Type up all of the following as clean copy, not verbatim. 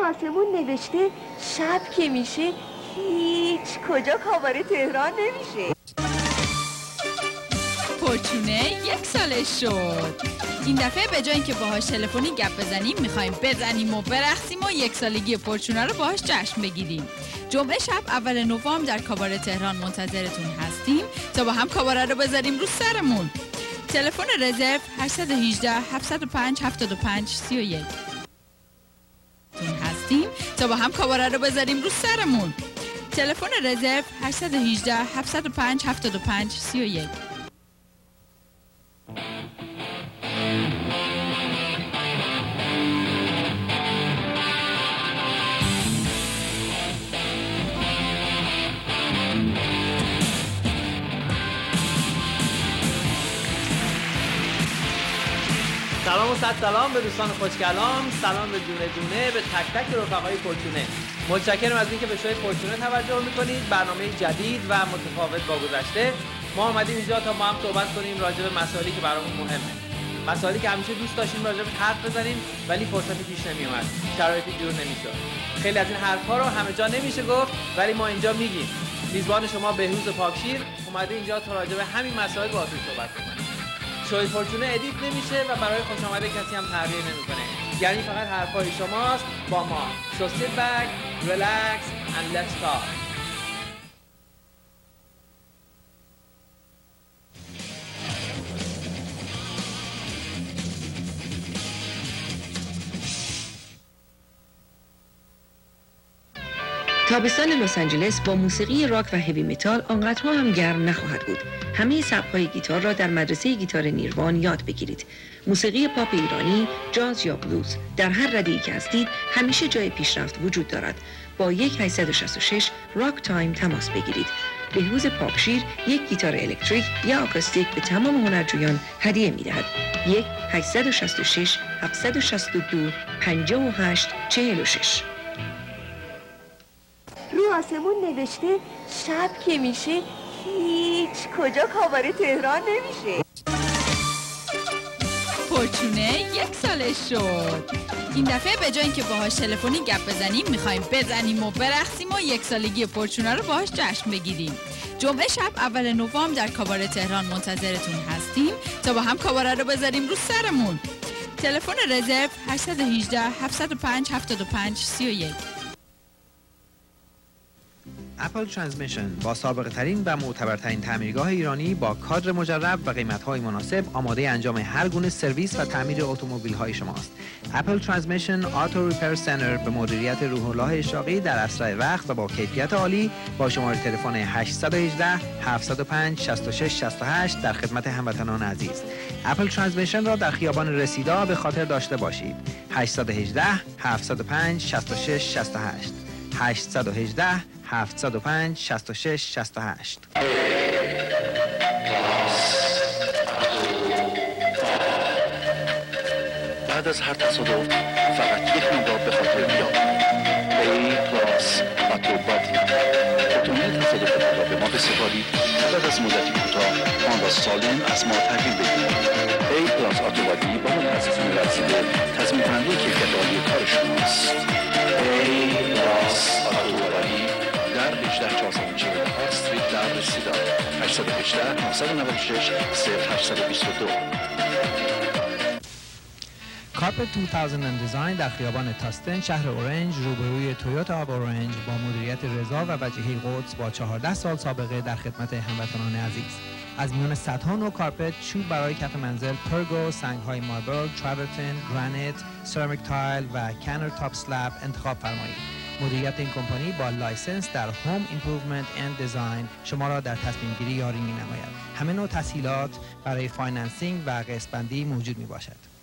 آسمون نوشته شب که میشه هیچ کجا کاباره تهران نمیشه. فورچونه 1 سالش شد. این دفعه به جای اینکه باهاش تلفنی گپ بزنیم میخوایم بزنیم و برقصیم و 1 سالگی فورچونه رو باهاش جشن بگیریم. جمعه شب اول نوامبر در کاباره تهران منتظرتون هستیم تا با هم کاباره رو بذاریم رو سرمون. تلفن رزرو 818 705 75 31 هستیم تا با هم کاباره رو بذاریم رو سرمون. تلفن رزرو 818 705 75 31. سلام و صد سلام به دوستان خوشگلام، سلام به دونه دونه به تک تک رفقای فورچونه. متشکرم از اینکه به شوی فورچونه توجه میکنید. برنامه جدید و متفاوت با گذشته. ما اومدیم اینجا تا ما هم صحبت کنیم راجع به مسائلی که برامون مهمه. مسائلی که همیشه دوست داشتیم راجع به حرف بزنیم ولی فرصتی پیش نمیومد، شرایطی جور نمیشد. خیلی از این حرفا رو همه جا نمیشه گفت ولی ما اینجا میگیم. میزبان شما بهروز پاکشیر اومده اینجا تا راجع به همین مسائل باهاتون صحبت کنه. شوی فورچونه ادیت نمیشه و برای خوش آمده کسی هم تغییر نمیکنه. یعنی فقط حرفای شماست با ما. So sit back, relax and let's talk. تابستان لس آنجلس با موسیقی راک و هوی متال آنقدرها هم گرم نخواهد بود. همه سبک‌های گیتار را در مدرسه گیتار نیروان یاد بگیرید. موسیقی پاپ ایرانی، جاز یا بلوز، در هر رده‌ای که هستید همیشه جای پیشرفت وجود دارد. با 1866 راک تایم تماس بگیرید. بهروز پاکشیر یک گیتار الکتریک یا آکوستیک به تمام هنرجویان هدیه می‌دهد. 1866 762 5846. رو آسمون نوشته شب که میشه هیچ کجا کاباره تهران نمیشه. فورچونه 1 سالش شد. این دفعه به جای اینکه باهاش تلفنی گپ بزنیم میخوایم بزنیم و برقصیم و 1 سالگی فورچونه رو باهاش جشن بگیریم. جمعه شب اول نوامبر در کاباره تهران منتظرتون هستیم تا با هم کاباره رو بذاریم رو سرمون. تلفن رزرو 818 705 75 31. اپل ترانسمیشن با سابقه ترین و معتبرترین تعمیرگاه ایرانی با کادر مجرب و قیمت‌های مناسب آماده انجام هر گونه سرویس و تعمیر اتومبیل‌های شماست. اپل ترانسمیشن آتو ریپر سنتر به مدیریت روح الله اشراقی در اسرع وقت و با کیفیت عالی با شماره تلفن 818 705 66 68 در خدمت هموطنان عزیز. اپل ترانسمیشن را در خیابان رسیدا به خاطر داشته باشید. 818 705 66 68 818 705 66 68. بعد از هر تصادف فقط یک مقدار به خاطر بیاد. A پلاس اتوبادی. اتومبیل تصادف خود را به ما بسپارید تا بعد از مدتی کوتاه آن را سالم از ما تحویل بدهید. A پلاس اتوبادی با متخصصین رسیده تضمین کننده کیفیت عالی کار شماست. A پلاس اتوبادی در 18444 استریت در رسیدا 818 996 0822. کارپت 2000 دیزاین در خیابان تاستن شهر اورنج روبروی تویوتا آب اورنج با مدیریت رضا و وجیهی قدس با 14 سال سابقه در خدمت هموطنان عزیز. از میان صدها نوع کارپت، چوب برای کف منزل، پرگو، سنگ‌های ماربل، تراورتن، گرانیت، سرامیک تایل و کانر تاپ سلاب انتخاب فرمایید. مدیریت این کمپانی با لایسنس در هوم ایمپروومنت اند دیزاین شما را در تصمیم گیری یاری می‌نماید. همه نوع تسهیلات برای فایننسینگ و قسط‌بندی موجود میباشد.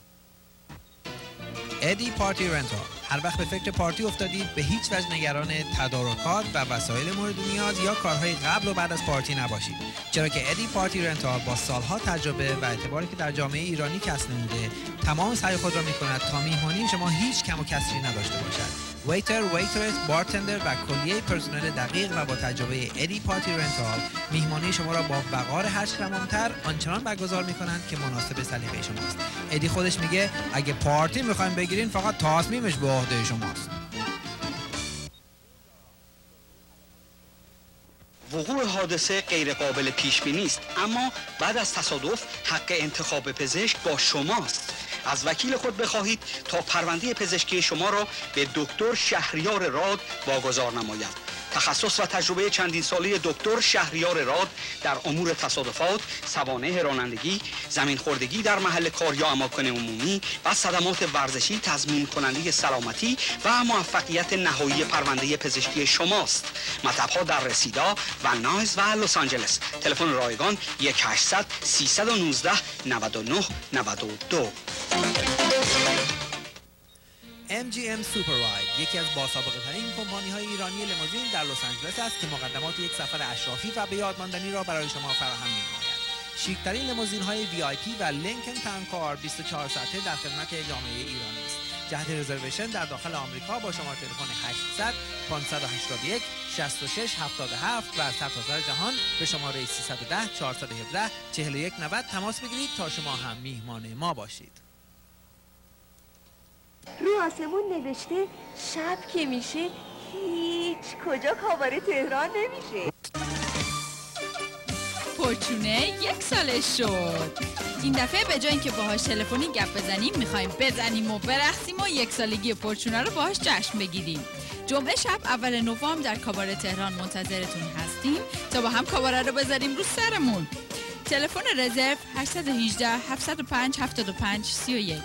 ادی پارتی رنتال. هر وقت به فکر پارتی افتادید به هیچ وجه نگران تدارکات و وسایل مورد نیاز یا کارهای قبل و بعد از پارتی نباشید، چرا که ادی پارتی رنتال با سالها تجربه و اعتباری که در جامعه ایرانی کسب نموده تمام سعی خود را می‌کند تا میهمانی شما هیچ کم و کسری نداشته باشد. ویتر، ویترس، بارتندر و کلیه پرسنل دقیق و با تجربه ادی پارتی رنتال میهمانی شما را با وقار 8 تمام‌تر آنچنان برگزار می‌کنند که مناسب سلیقه شماست. ادی خودش میگه اگه پارتی می‌خواید بگیرین فقط تصمیمش به عهده شماست. وقوع حادثه غیر قابل پیش بینی است، اما بعد از تصادف حق انتخاب پزشک با شماست. از وکیل خود بخواهید تا پرونده پزشکی شما را به دکتر شهریار راد واگذار نماید. تخصص و تجربه چندین ساله دکتر شهریار راد در امور تصادفات، سوانح رانندگی، زمین خوردگی در محل کار یا اماکن عمومی و صدمات ورزشی تضمین کننده سلامتی و موفقیت نهایی پرونده پزشکی شماست. مطب‌ها در رسیدا، ون نایز و لس آنجلس. تلفن رایگان 1800 319 99 92. MGM Superride یکی از باسابقه ترین کمپانی های ایرانی لیموزین در لس آنجلس است که مقدمات یک سفر اشرافی و به یاد ماندنی را برای شما فراهم می‌نماید. شیک‌ترین لیموزین های VIP و لینکن تاون کار 24 ساعته در خدمت جامعه ایرانی است. جهت رزرویشن در داخل آمریکا با شماره تلفن 800 581 66 77 و از سرتاسر جهان به شماره 310 417 4190 تماس بگیرید تا شما هم میهمان ما باشید. رو آسمون نوشته شب که میشه هیچ کجا کاباره تهران نمیشه. پورچونه 1 سالش شد. این دفعه به جای اینکه باهاش تلفنی گپ بزنیم میخوایم بزنیم و برقصیم و 1 سالگی پورچونه رو باهاش جشن بگیریم. جمعه شب اول نوامبر در کاباره تهران منتظرتون هستیم تا با هم کاباره رو بذاریم رو سرمون. تلفن رزرو 818 705 75 31.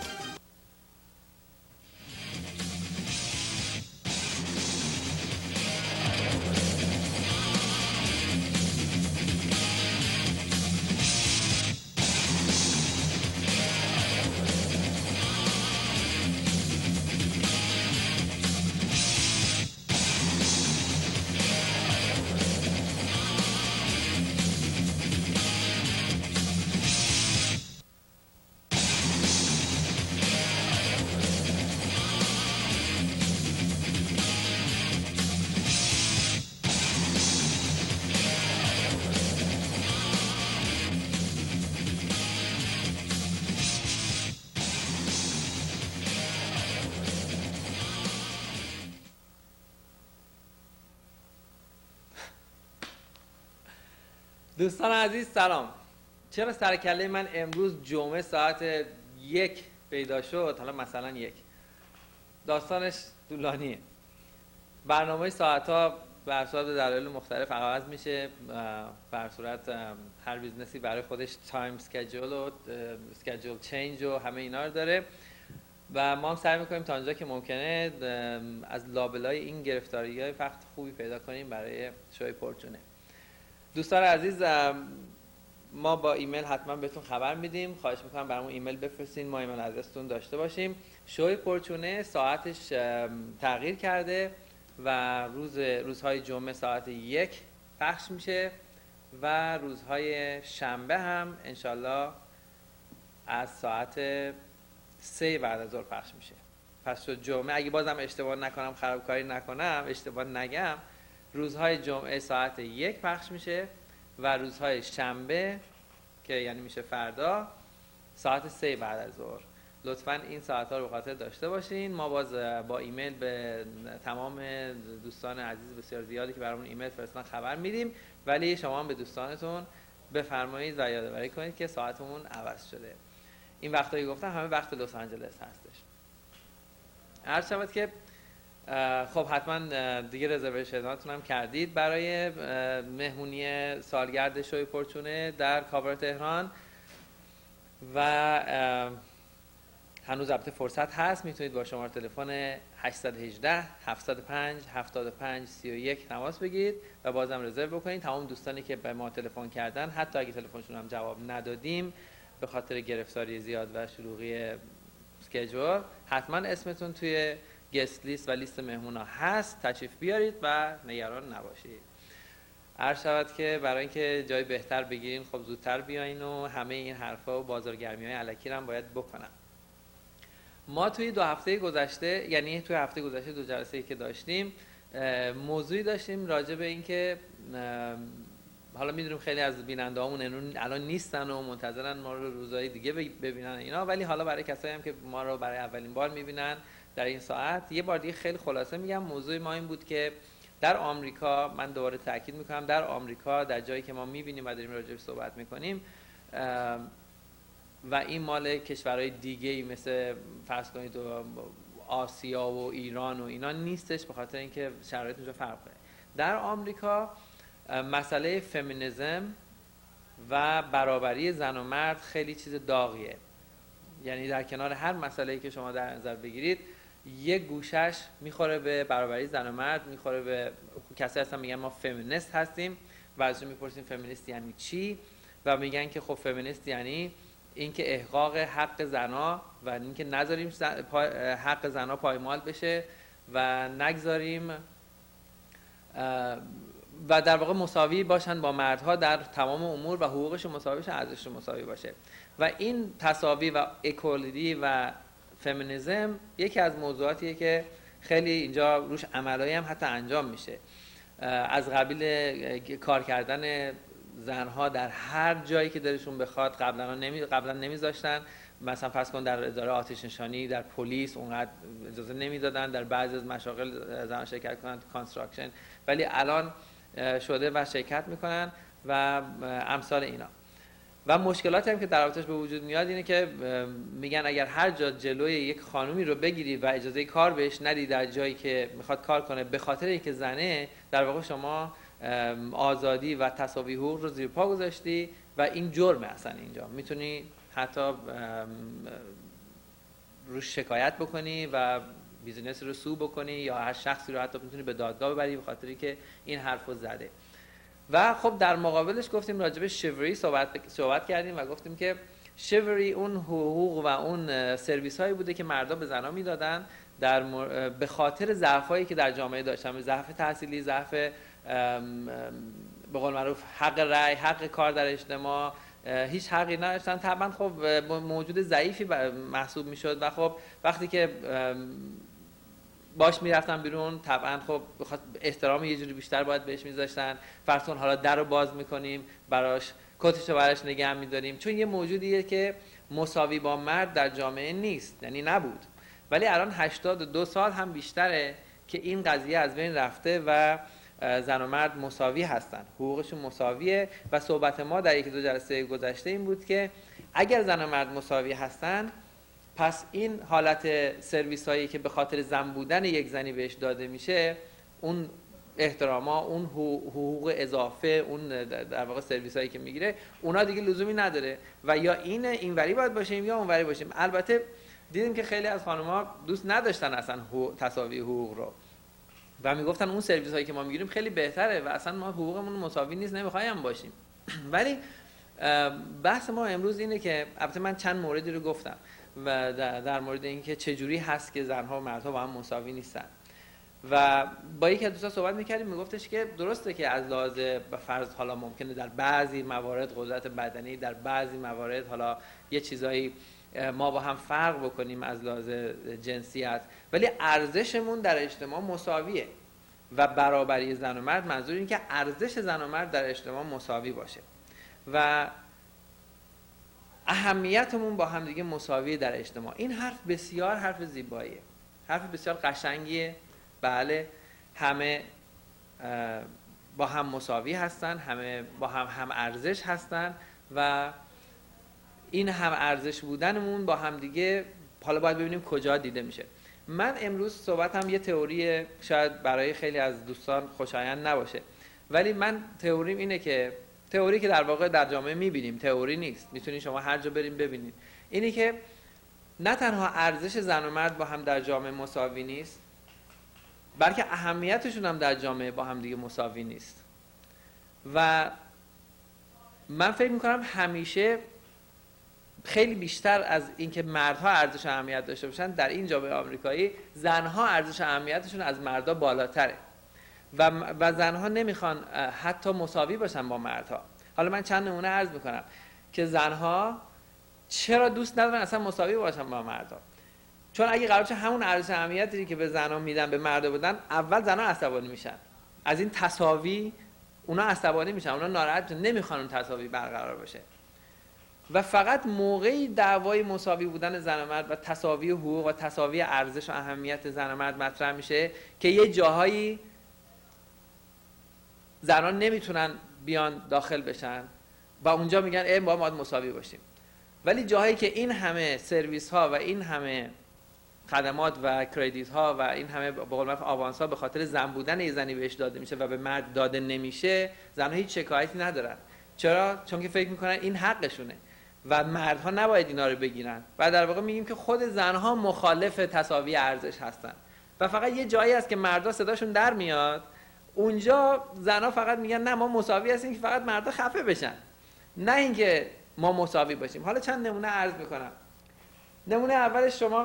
دوستان عزیز سلام. چرا سرکله من امروز جمعه ساعت 1 پیدا شد؟ حالا مثلا 1 داستانش طولانیه. برنامه ساعت‌ها به اساس دلایل مختلف عوض میشه. به صورت هر بیزنسی برای خودش تایم اسکیجول و اسکیجول چینج و همه اینا رو داره و ما هم سعی میکنیم تا اونجا که ممکنه از لابلای این گرفتاری‌های وقت خوبی پیدا کنیم برای شوی پورچونه. دوستان عزیز، ما با ایمیل حتما بهتون خبر میدیم. خواهش میکنم برامون ایمیل بفرستین، ما ایمیل ادرستون داشته باشیم. شوی پورچونه ساعتش تغییر کرده و روزهای جمعه ساعت 1 پخش میشه و روزهای شنبه هم انشالله از ساعت 3 بعد از ظهر پخش میشه. پس جمعه اگه بازم اشتباه نکنم، خرابکاری نکنم، اشتباه نگم، روزهای جمعه ساعت 1 پخش میشه و روزهای شنبه که یعنی میشه فردا ساعت 3 بعد از ظهر. لطفاً این ساعت‌ها رو به خاطر داشته باشین. ما باز با ایمیل به تمام دوستان عزیز بسیار زیادی که برامون ایمیل فرستادن خبر میدیم، ولی شما هم به دوستانتون بفرمایید و یادآوری کنید که ساعتمون عوض شده. این وقتایی گفتم همه وقت لس آنجلس هستش. عرض شود که خب حتما دیگه رزرویشناتون هم کردید برای مهمونی سالگرد شوی پورچونه در کاباره تهران و هنوز البته فرصت هست. میتونید با شماره تلفن 818 705 75 31 تماس بگیرید و بازم رزرو بکنید. تمام دوستانی که به ما تلفن کردن، حتی اگه تلفنشون هم جواب ندادیم به خاطر گرفتاری زیاد و شلوغی اسکیجول، حتما اسمتون توی گست لیست و لیست مهمونا هست. تشریف بیارید و نگران نباشید. عرض شود که برای اینکه جای بهتر بگیرین خب زودتر بیاین و همه این حرفا و بازارگرمی‌های الکی رو هم باید بکنم. ما توی 2 هفته گذشته، یعنی توی هفته گذشته 2 جلسه‌ای که داشتیم، موضوعی داشتیم راجع به اینکه حالا میدونیم خیلی از بیننده‌هامون الان نیستن و منتظرن ما رو روزهای دیگه ببینن اینا، ولی حالا برای کسایی هم که ما رو برای اولین بار میبینن در این ساعت یه بار دیگه خیلی خلاصه میگم. موضوع ما این بود که در آمریکا، من دوباره تاکید میکنم، در آمریکا در جایی که ما میبینیم و داریم راجعش صحبت میکنیم و این مال کشورهای دیگه‌ای مثل فرض کنید آسیا و ایران و اینا نیستش، به خاطر اینکه شرایط اونجا فرق داره. در آمریکا مسئله فمینیسم و برابری زن و مرد خیلی چیز داغیه. یعنی در کنار هر مسئله‌ای که شما در نظر بگیرید، یک گوشش میخوره به برابری زن و مرد، میخوره به کسایی هستن میگن ما فمینیست هستیم و ازشون میپرسیم فمینیست یعنی چی و میگن که خب فمینیست یعنی اینکه احقاق حق زنا و اینکه نذاریم حق زنا پایمال بشه و نگذاریم و در واقع مساوی باشن با مردها در تمام امور و حقوقشون مساوی باشه، ارزششون مساوی باشه. و این تساوی و اکوالیتی و فمینیسم یکی از موضوعاتیه که خیلی اینجا روش عملایی هم حتی انجام میشه، از قبیل کار کردن زنها در هر جایی که دلشون بخواد. قبلا نمیذاشتن، مثلا فرض کن در اداره آتش نشانی، در پلیس اونقدر اجازه نمیدادن در بعضی از مشاغل زنها شرکت کنن، کانستراکشن، ولی الان شده و شرکت میکنن و امثال اینا. و مشکلاتی هم که در رابطش به وجود میاد اینه که میگن اگر هر جا جلوی یک خانومی رو بگیری و اجازه کار بهش ندی در جایی که میخواد کار کنه به خاطر اینکه زنه، در واقع شما آزادی و تساوی حقوق رو زیر پا گذاشتی و این جرمه. اصلا اینجا میتونی حتی روش شکایت بکنی و بیزینس رو سو بکنی یا هر شخصی رو حتی میتونی به دادگاه ببری به خاطری که این حرفو زده. و خب در مقابلش گفتیم راجع به شیوری صحبت کردیم و گفتیم که شیوری اون حقوق و اون سرویس هایی بوده که مردا به زنا میدادن به خاطر ضعفایی که در جامعه داشتن، ضعف تحصیلی، ضعف به قول معروف حق رأی، حق کار در اجتماع، هیچ حقی نداشتن. طبعا خب موجود ضعیفی محسوب میشد و خب وقتی که باش میرفتن بیرون طبعا خب احترام یه جوری بیشتر باید بهش میذاشتن. فرض کن حالا در رو باز میکنیم براش، کتشو براش نگه میداریم، چون یه موجودیه که مساوی با مرد در جامعه نیست، یعنی نبود. ولی الان 82 سال هم بیشتره که این قضیه از بین رفته و زن و مرد مساوی هستن، حقوقشون مساویه. و صحبت ما در 1-2 جلسه گذشته این بود که اگر زن و مرد مساوی هستن، پس این حالت سرویس هایی که به خاطر زن بودن یک زنی بهش داده میشه، اون احتراما، اون حقوق اضافه، اون در واقع سرویس هایی که میگیره، اونا دیگه لزومی نداره و یا اینوری باید باشیم یا اونوری باشیم. البته دیدیم که خیلی از خانم‌ها دوست نداشتن اصلا تساوی حقوق رو و میگفتن اون سرویس هایی که ما میگیریم خیلی بهتره و اصلا ما حقوقمون مساوی نیست، نمیخوایم باشیم. ولی بحث ما امروز اینه که البته من چند موردی رو گفتم و در مورد اینکه چجوری هست که زنها و مردها با هم مساوی نیستن و با یکی از دوستان صحبت میکردیم، میگفتش که درسته که از لحاظ فرض حالا ممکنه در بعضی موارد قدرت بدنی، در بعضی موارد حالا یه چیزایی ما با هم فرق بکنیم از لحاظ جنسیت، ولی ارزشمون در اجتماع مساویه و برابری زن و مرد منظور این که ارزش زن و مرد در اجتماع مساوی باشه و اهمیتمون با هم دیگه مساویه در اجتماع. این حرف بسیار حرف زیباییه، حرف بسیار قشنگیه. بله، همه با هم مساوی هستن، همه با هم ارزش هستن و این هم ارزش بودنمون با هم دیگه حالا باید ببینیم کجا دیده میشه. من امروز صحبتم یه تئوری شاید برای خیلی از دوستان خوشایند نباشه، ولی من تئوریم اینه که تئوری که در واقع در جامعه میبینیم، تئوری نیست، میتونید شما هر جا بریم ببینید، اینه که نه تنها ارزش زن و مرد با هم در جامعه مساوی نیست، بلکه اهمیتشون هم در جامعه با هم دیگه مساوی نیست. و من فکر میکنم همیشه خیلی بیشتر از اینکه مردها ارزش و اهمیت داشته باشن، در این جامعه آمریکایی زنها ارزش و اهمیتشون از مردها بالاتره و زنها نمیخوان حتی مساوی باشن با مردها. حالا من چند نمونه عرض میکنم که زنها چرا دوست ندارن اصلا مساوی باشن با مردها. چون اگه قرار باشه همون ارزش و اهمیتی که به زنها میدن به مردا بدن، اول زنها عصبانی میشن از این تساوی، اونا عصبانی میشن، اونا ناراحت میشن، نمیخوان اون تساوی برقرار باشه و فقط موقعی دعوای مساوی بودن زن و مرد و تساوی حقوق و تساوی ارزش و اهمیت زن و مرد مطرح میشه که یه جاهایی زنان نمیتونن بیان داخل بشن و اونجا میگن ما باید مساوی باشیم. ولی جاهایی که این همه سرویس ها و این همه خدمات و کردیت ها و این همه به قول معروف آوانس ها به خاطر زن بودن یه زنی بهش داده میشه و به مرد داده نمیشه، زنها هیچ شکایتی ندارن. چرا؟ چون که فکر میکنن این حقشونه و مردها نباید اینا رو بگیرن و در واقع میگیم که خود زنها مخالف تساوی ارزش هستن و فقط یه جایی هست که مردها صداشون در میاد، اونجا زنها فقط میگن نه ما مساوی هستیم که فقط مردها خفه بشن، نه اینکه ما مساوی باشیم. حالا چند نمونه عرض میکنم. نمونه اولش شما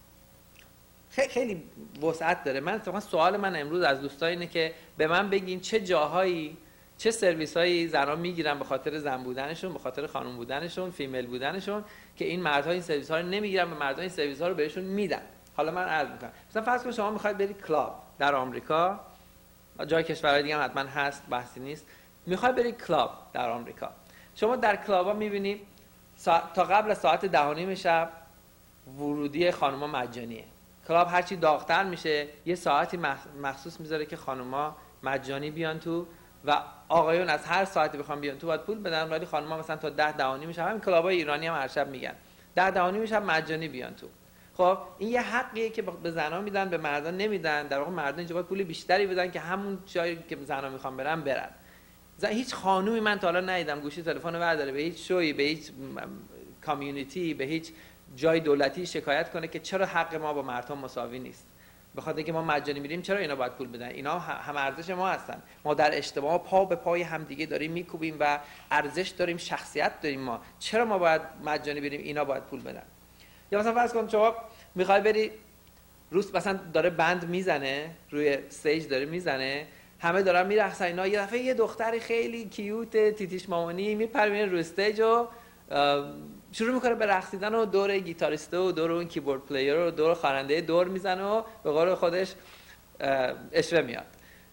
خیلی وسعت داره. من سوال من امروز از دوستان اینه که به من بگین چه جاهایی چه سرویس هایی زنان میگیرن به خاطر زن بودنشون، به خاطر خانم بودنشون، فیمیل بودنشون، که این مردها این سرویس ها رو نمیگیرن و مردها این سرویس ها رو بهشون میدن. حالا من عرض میکنم مثلا فرض کنید شما میخواید برید کلاب در آمریکا، جای کشورهای دیگه هم حتما هست، بحثی نیست، میخواید برید کلاب در آمریکا، شما در کلاب ها میبینید تا قبل از ساعت 10:30 شب ورودی خانوما مجانیه. کلاب هرچی داغ‌تر میشه یه ساعتی مخصوص میذاره که خانوما مجانی بیان تو و آقایون از هر ساعتی بخوام بیان تو باید پول بدن، ولی خانوما مثلا تا 10:30 شب، همین کلابای ایرانی هم هر شب میگن 10:30 شب مجانی بیان تو. خب این یه حقیه که به زنا میدن، به مردا نمیدن. در واقع مردا اینجا باید پول بیشتری بدن که همون جایی که زنا میخوان برن. هیچ خانومی من تا حالا ندیدم گوشی تلفن رو برداره به هیچ شوی، به هیچ کامیونیتی، به هیچ جای دولتی شکایت کنه که چرا حق ما با مردها مساوی نیست. به خاطر اینکه ما مجانی میریم چرا اینا باید پول بدن؟ اینا هم ارزش ما هستن. ما در اجتماع پا به پای همدیگه داریم میکوبیم و ارزش داریم، شخصیت داریم. ما چرا ما باید مجانی بریم اینا باید پول بدن؟ یا مثلا فرض کن شما میخوای بری روز، مثلا داره بند میزنه روی استیج، داره میزنه، همه دارن میرقصن اینا، یه دفعه یه دختر خیلی کیوت تیتیش مامانی میپره روی استیج و شروع میکنه به رقصیدن و دور گیتاریسته و دور اون کیبورد پلیر و دور خواننده دور میزنه و به قول خودش اشوه میاد.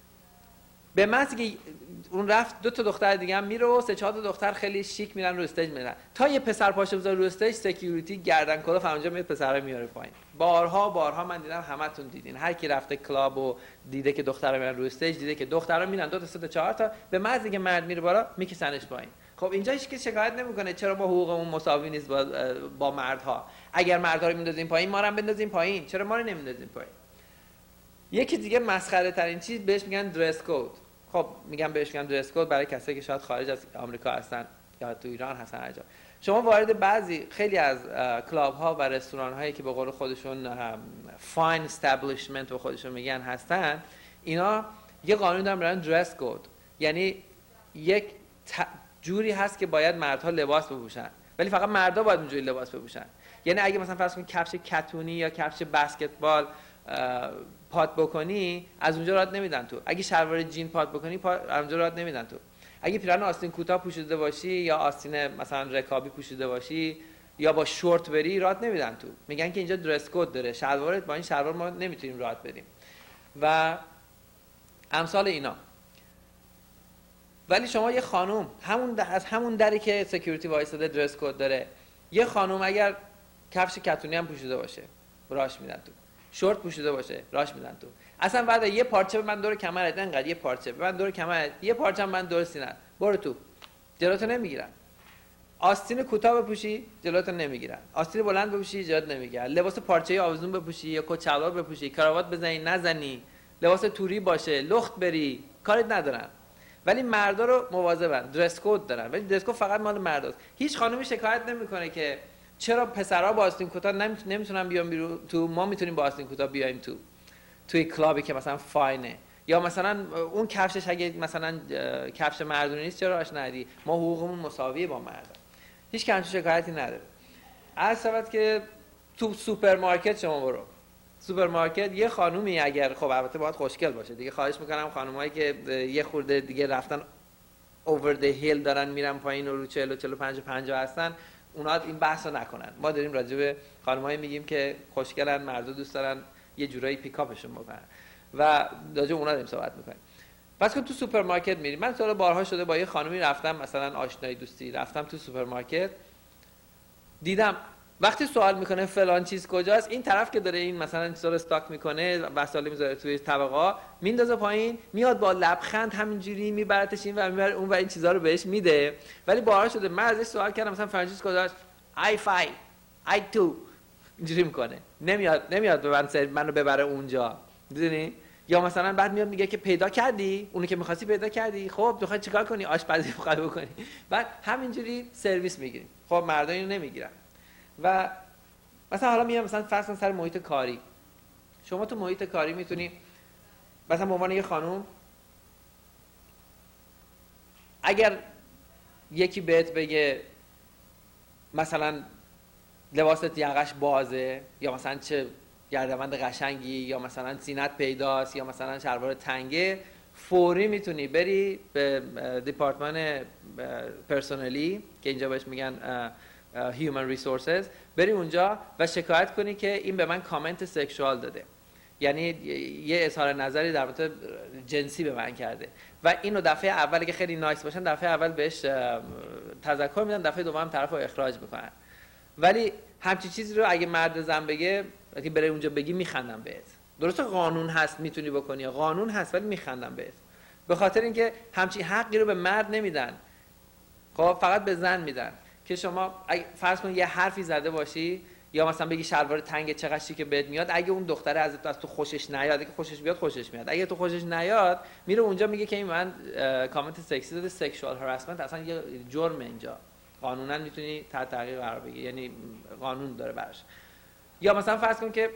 به محض که اون رفت 2 تا دختر دیگه هم میره و 3-4 تا دختر خیلی شیک میرن رو استیج میرن، تا یه پسر پاشه بذاره رو استیج سکیوریتی گردن کلوف اونجا میاد پسرا میاره پایین. بارها من دیدم، همتون دیدین، هر کی رفته کلاب و دیده که دخترا میرن رو استیج، دیده که دخترا میرن 2 تا 3 تا 4 تا، به محض که مرد میره بالا میکشنش پایین. خب اینجا هیچ کی شکایت نمیکنه چرا ما حقوقمون مساوی نیست با مردها. اگر مردها رو میندازیم پایین ما رو هم بندازیم پایین، چرا ما رو نمیندازیم پایین؟ یکی دیگه مسخره ترین چیز بهش میگن درس کد. خب بهش میگن درس کد برای کسایی که شاید خارج از آمریکا هستن یا تو ایران هستن. هر جا شما وارد خیلی از کلاب ها و رستوران هایی که به قول خودشون فاین استابلیشمنت و خودشون میگن هستن، اینا یه قانون دارن برای درس کد، یعنی یک جوری هست که باید مردها لباس بپوشن، ولی فقط مردها باید اونجوری لباس بپوشن. یعنی اگه مثلا فرض کن کفش کتونی یا کفش بسکتبال پات بکنی از اونجا رات نمیدن تو. اگه شلوار جین پات بکنی از اونجا رات نمیدن تو. اگه پیراهن آستین کوتاه پوشیده باشی یا آستین مثلا رکابی پوشیده باشی یا با شورت بری رات نمیدن تو. میگن که اینجا درس کد داره، شلوارت با این شلوار ما نمیتونیم رات بدیم و امثال اینا. ولی شما یه خانوم از همون دری که سکیوریتی وایساده درس کد داره، یه خانوم اگر کفش کتونی هم پوشیده باشه راش میدن تو، شورت پوشیده باشه راش میدن تو. اصلا بعد یه پارچه به من دور کمرت، انقدر یه پارچه به من دور کمرت، یه پارچه من دور سینه‌ت، برو تو، جلوتو نمیگیرن. آستین کوتاه بپوشی جلوتو نمیگیرن، آستین بلند بپوشی جلوت نمیگیرن، لباس پارچه‌ای آویزون بپوشی یا کت شلوار بپوشی، کراوات بزنی نزنی، لباس توری باشه، لخت بری، کاریت ندارن. ولی مردا رو مواظبن، درس کد دارن، ولی درس کد فقط مال مرداست. هیچ خانومی شکایت نمیکنه که چرا پسرا با آستین کوتاه نمیتونن بیان تو، ما میتونیم با آستین کوتاه بیایم توی کلابی که مثلا فاینه، یا مثلا اون کفشش اگه مثلا کفش مردونه نیست چرا راش ندی؟ ما حقوقمون مساویه با مردا. هیچ کمچه شکایتی نداره. علاوه که تو سوپرمارکت شما برو، سوپرمارکت یه خانومی اگر خب البته باید خوشگل باشه دیگه، خواهش میکنم خانومایی که یه خورده دیگه رفتن اوور دی هیل دارن میرن پایین و رو 40 و 45 و 50 هستن، اونا این بحث رو نکنن. ما داریم راجع به خانمایی میگیم که خوشگلن، مردا دوست دارن یه جورایی پیکاپشون بکنن و راجع به اونا داریم صحبت میکنیم. پس که تو سوپرمارکت میریم، من تا بارها شده با یه خانومی رفتم مثلا آشنایی دوستی، رفتم تو سوپرمارکت دیدم وقتی سوال میکنه فلان چیز کجاست، این طرف که داره این مثلا چیزا رو استاک میکنه وسایل میذاره توی طبقه میندازه پایین، میاد با لبخند همینجوری میبرتش این و میبره اون و این چیزا رو بهش میده. ولی بارها شده من ازش سوال کردم مثلا فلان چیز کجاست، I5 I2 اینجوری میکنه، نمیاد به منو ببره اونجا، میدونی؟ یا مثلا بعد میاد میگه که پیدا کردی اونو که می‌خواستی پیدا کردی، خب می‌خوای چیکار کنی؟ آشپزی می‌خوای بکنی. بعد همینجوری سرویس میگیریم. خب مردان اینو نمیگیرن. و مثلا حالا میام مثلا فرض کن سر محیط کاری، شما تو محیط کاری میتونی مثلا به عنوان یه خانم اگر یکی بهت بگه مثلا لباست یقش بازه یا مثلا چه گردنبند قشنگی یا مثلا سینت پیداست یا مثلا شلوار تنگه، فوری میتونی بری به دیپارتمان پرسونلی که اینجا بهش میگن Human Resources، بری اونجا و شکایت کنی که این به من کامنت سکشوال داده، یعنی یه اظهار نظری در مورد جنسی به من کرده و اینو دفعه اول که خیلی نایس باشن دفعه اول بهش تذکر میدن، دفعه دوم طرفو اخراج میکنن. ولی همچین چیزی رو اگه مرد زن بگه، اگه بره اونجا بگی میخندم بهت. درسته قانون هست میتونی بکنی، قانون هست، ولی میخندم بهت، به خاطر اینکه همچین حقی رو به مرد نمیدن، خب فقط به زن میدن. که شما فرض کن یه حرفی زده باشی یا مثلا بگی شلوار تنگ چقدر شیک بهت میاد، اگه اون دختره از تو خوشش نیاد، اگه خوشش بیاد خوشش میاد، اگه تو خوشش نیاد میره اونجا میگه که این من کامنت سکسی داده، سکشوال هراسمنت، اصلا یه جرم اینجا، قانونا میتونی تحت تعقیب قرار بگیری، یعنی قانون داره براش. یا مثلا فرض کن که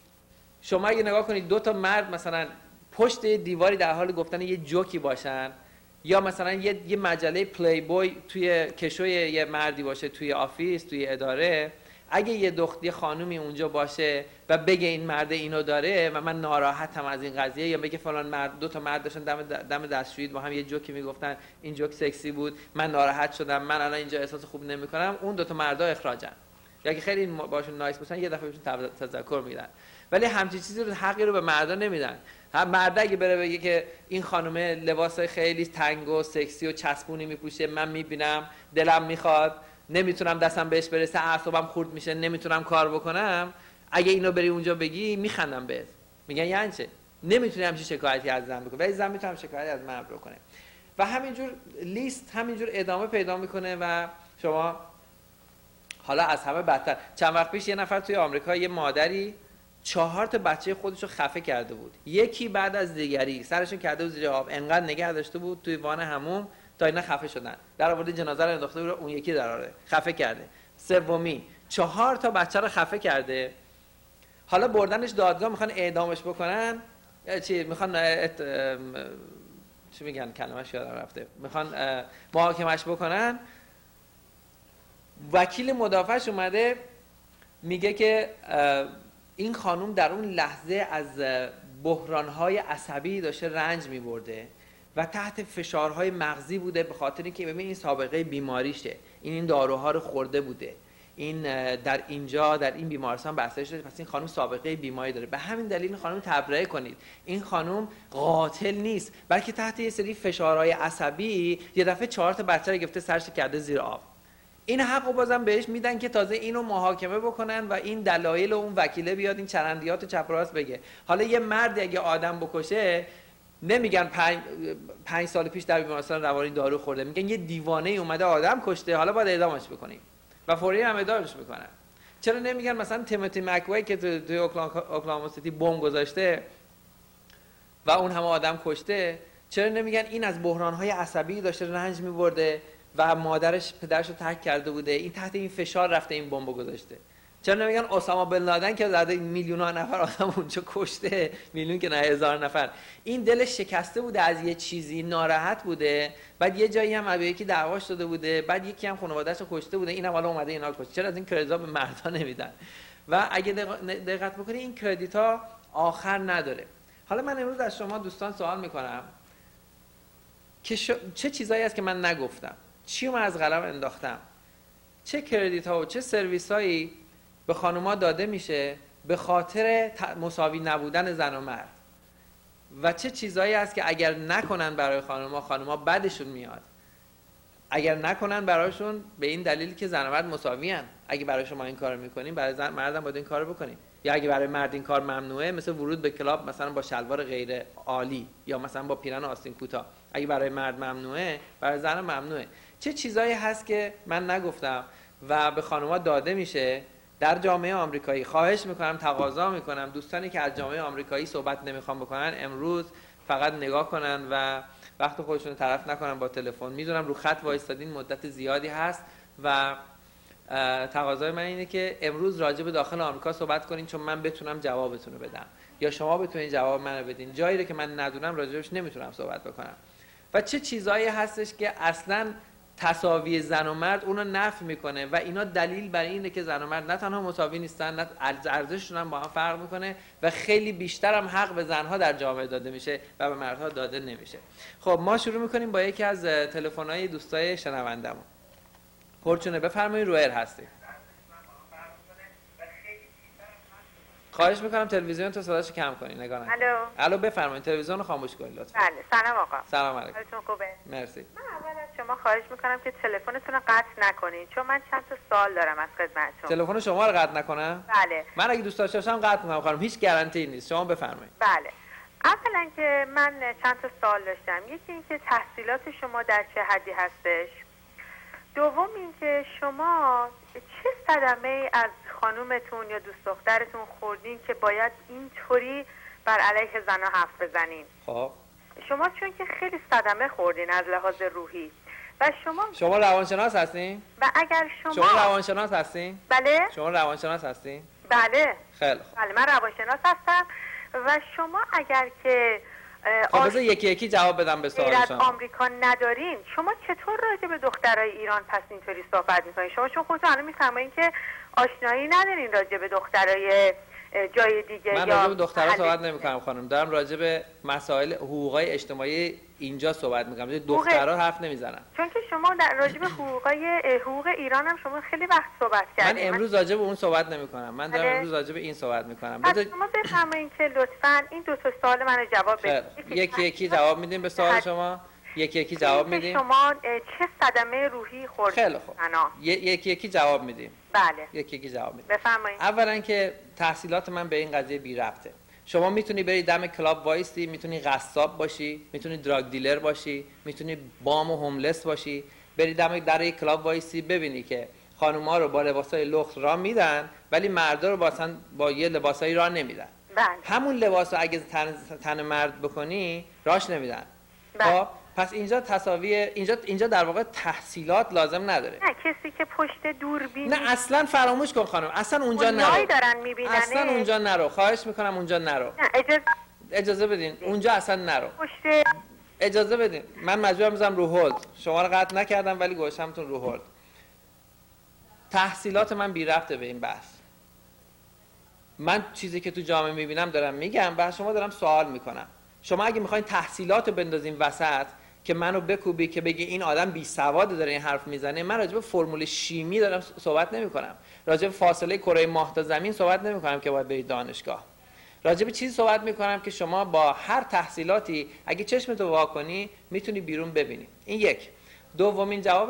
شما اگه نگاه کنید دو تا مرد مثلا پشت دیواری در حال گفتن یه جوکی باشن، یا مثلا یه مجله پلی بوی توی کشوی یه مردی باشه توی آفیس توی اداره، اگه یه خانومی اونجا باشه و بگه این مرد اینو داره و من ناراحتم از این قضیه، یا بگه فلان مرد، دو تا مرد داشتن دم دستشویی با هم یه جوکی میگفتن، این جوک سکسی بود، من ناراحت شدم، من الان اینجا احساس خوب نمیکنم، اون دو تا مردا اخراجن. یا اگه خیلی باشون نایس باشن یه دفعه بهشون تذکر میدن. ولی همچین چیزی رو حقی رو به مردا نمیدن. مرد اگه بره بگه که این خانومه لباسای خیلی تنگ و سکسی و چسبونی میپوشه، من میبینم دلم میخواد، نمیتونم دستم بهش برسه، اعصابم خورد میشه، نمیتونم کار بکنم، اگه اینو بری اونجا بگی میخندم بهت، میگن یعنی چه؟ نمیتونی همچین شکایتی از زن بکنی، ولی زن میتونه شکایتی از مرد بکنه. و همینجور لیست همینجور ادامه پیدا میکنه. و شما حالا از همه بدتر، چند وقت پیش یه نفر توی آمریکا، یه مادری 4 تا بچه خودش رو خفه کرده بود، یکی بعد از دیگری سرشون کرده بود زیر آب، انقدر نگه داشته بود توی وان حموم تا اینا خفه شدن، در آورده جنازه رو انداخته بود، اون یکی در آورده خفه کرده. سومی 4 تا بچه رو خفه کرده، حالا بردنش دادگاه، میخوان اعدامش بکنن، چی میخوان چی میگن کلمه‌اش یادم رفته، میخوان محاکمش بکنن. وکیل مدافعش اومده میگه که این خانم در اون لحظه از بحران‌های عصبی داشته رنج می‌برده و تحت فشارهای مغزی بوده، به خاطر اینکه ببین این سابقه بیماریشه، این داروها رو خورده بوده، این در اینجا در این بیمارستان بستری شده، پس این خانم سابقه بیماری داره، به همین دلیل این خانم تبرئه کنید. این خانم قاتل نیست، بلکه تحت یه سری فشارهای عصبی یه دفعه 4 تا بچه رو گرفته سرش کرده زیر آب. این حقو بازم بهش میدن که تازه اینو محاکمه بکنن و این دلایل اون وکیله بیاد این چرندیات و چپ راست بگه. حالا یه مرد اگه آدم بکشه نمیگن 5 سال پیش در بیمارستان روانی دارو خورده، میگن یه دیوانه اومده آدم کشته، حالا باید اعدامش بکنیم و فوری هم اعدامش میکنن. چرا نمیگن مثلا تیموتی مک‌وی که توی اوکلاهوما سیتی بمب گذاشته و اون همه آدم کشته، چرا نمیگن این از بحران‌های عصبی داشته رنج می‌برده و مادرش پدرش رو ترک کرده بوده، این تحت این فشار رفته این بمب گذاشته؟ چرا نمیگن اسامه بن لادن که زده میلیون‌ها نفر آدم اونجا کشته، میلیون که نه هزار نفر، این دلش شکسته بوده از یه چیزی، ناراحت بوده، بعد یه جایی هم به یکی دعواش داده بوده، بعد یکی هم خانواده‌اش رو کشته بوده، اینم حالا اومده اینا رو کشته. چرا از این کردیت‌ها به مردا نمیدن؟ و اگه دقت بکنی این کردیت‌ها آخر نداره. حالا من امروز از شما دوستان سوال میکنم که چه چیزایی هست که من نگفتم؟ چی من از قلم انداختم؟ چه کردیت ها و چه سرویس هایی به خانوما داده میشه به خاطر مساوی نبودن زن و مرد؟ و چه چیزایی هست که اگر نکنن برای خانوما، خانوما بدشون میاد؟ اگر نکنن براشون به این دلیل که زن و مرد مساوی ان. اگه برای شما این کارو میکنین برای مردم باید این کارو بکنین. یا اگه برای مرد این کار ممنوعه، مثل ورود به کلاب مثلا با شلوار غیر عالی یا مثلا با پیرن آستین کوتاه، اگه برای مرد ممنوعه برای زن ممنوعه. چه چیزایی هست که من نگفتم و به خانم‌ها داده میشه در جامعه آمریکایی؟ خواهش میکنم، تقاضا میکنم دوستانی که از جامعه آمریکایی صحبت نمیخوان بکنن امروز فقط نگاه کنن و وقت خودشون رو تلف نکنن با تلفن. میدونم رو خط وایستادین مدت زیادی هست و تقاضای من اینه که امروز راجع به داخل آمریکا صحبت کنین، چون من بتونم جوابتون رو بدم یا شما بتونین جواب منو بدین. جایی رو که من ندونم راجعش نمیتونم صحبت بکنم. و چه چیزایی هستش که اصلاً تساوی زن و مرد اونو نفی میکنه و اینا دلیل بر اینه که زن و مرد نه تنها مساوی نیستن، نه ارزششون هم با هم فرق میکنه و خیلی بیشتر هم حق به زنها در جامعه داده میشه و به مردها داده نمیشه. خب ما شروع میکنیم با یکی از تلفن‌های دوستای شنوندمون. پرچونه بفرمایید، رویر هستید. خواهش میکنم تلویزیون تو صداشو کم کنی، نگاه نکن. الو بفرمایید، تلویزیون رو خاموش کنید لطفا. بله، سلام آقا. سلام علیکم. حالتون خوبه؟ مرسی. من اول از شما خواهش میکنم که تلفنتون رو قطع نکنین، چون من چند تا سوال دارم از خدمتتون. تلفن شما رو قطع نکنم؟ بله. من اگه دوست داشته باشم قطع میکنم خانم، هیچ گارانتی نیست. شما بفرمایید. بله. اولا که من چند تا سوال داشتم. یکی اینکه تحصیلات شما در چه حدی هستش؟ دوم اینکه شما چه صدمه از خانومتون یا دوست دخترتون خوردین که باید اینطوری بر علیه زنها حرف بزنین؟ خب شما چون که خیلی صدمه خوردین از لحاظ روحی و شما روانشناس هستین؟ و اگر شما روانشناس هستین؟ بله. شما روانشناس هستین؟ بله. خیلی خوب. بله، من روانشناس هستم و شما اگر که خب بذار یکی یکی جواب بدم به سوال شما. آمریکا ندارین، شما چطور راجع به دخترای ایران پس اینطوری صحبت میکنین؟ شما چون خودتون الان میفرمایین که آشنایی ندارین راجع به دخترای جای دیگه. من راجع به دخترها صحبت نمیکنم خانم، دارم راجع به مسائل حقوقای اجتماعی اینجا صحبت میکنم. دخترها حرف نمیزنن. چون که شما در راجع به حقوق ایران هم شما خیلی وقت صحبت کردین. من امروز راجع به اون صحبت نمیکنم. من دارم امروز راجع به این صحبت میکنم. شما بفرمایید که لطفاً این دو تا سوال منو جواب بدید. یکی یکی جواب میدیم به سوال شما. یکی یکی جواب میدیم. شما چه صدمه روحی خوردید؟ خیلی خوب. یکی یکی جواب میدیم. بله. یکی یکی جواب میدیم. بفرمایید. اولا که تحصیلات من به این قضیه بی ربطه. شما میتونی بری دم کلاب وایسی، میتونی قصاب باشی، میتونی دراگ دیلر باشی، میتونی بام و هوملس باشی، بری دم در یک کلاب وایسی ببینی که خانوما رو با لباسای لخت راه میدن ولی مردا رو با یه لباسایی راه نمیدن. بله. همون لباسو اگه تن مرد بکنی راهش نمیدن. بله. پس اینجا تساوی اینجا در واقع تحصیلات لازم نداره. نه، کسی که پشت دوربین نه اصلا فراموش کن خانم، اصلا اونجا نرو. دارن میبینن. اصلا اونجا نرو، خواهش میکنم اونجا نرو. نه اجازه بدین، اونجا اصلا نرو. پشت اجازه بدین، من مجبورم بزنم رو هولد. شما رو قطع نکردم ولی گوشمتون رو هولد. تحصیلات من بی ربطه به این بحث. من چیزی که تو جامعه میبینم دارم میگم و شما دارم سوال میکنم. شما اگه میخواین تحصیلاتو بندازین وسط که منو بکوبی که بگی این آدم بی سواد داره این حرف میزنه، من راجع به فرمول شیمی دارم صحبت نمیکنم. راجع به فاصله کره ماه تا زمین صحبت نمیکنم که باید برید دانشگاه. راجع به چیزی صحبت میکنم که شما با هر تحصیلاتی اگه چشمتو وا کنی میتونی بیرون ببینی. این یک. دومین جواب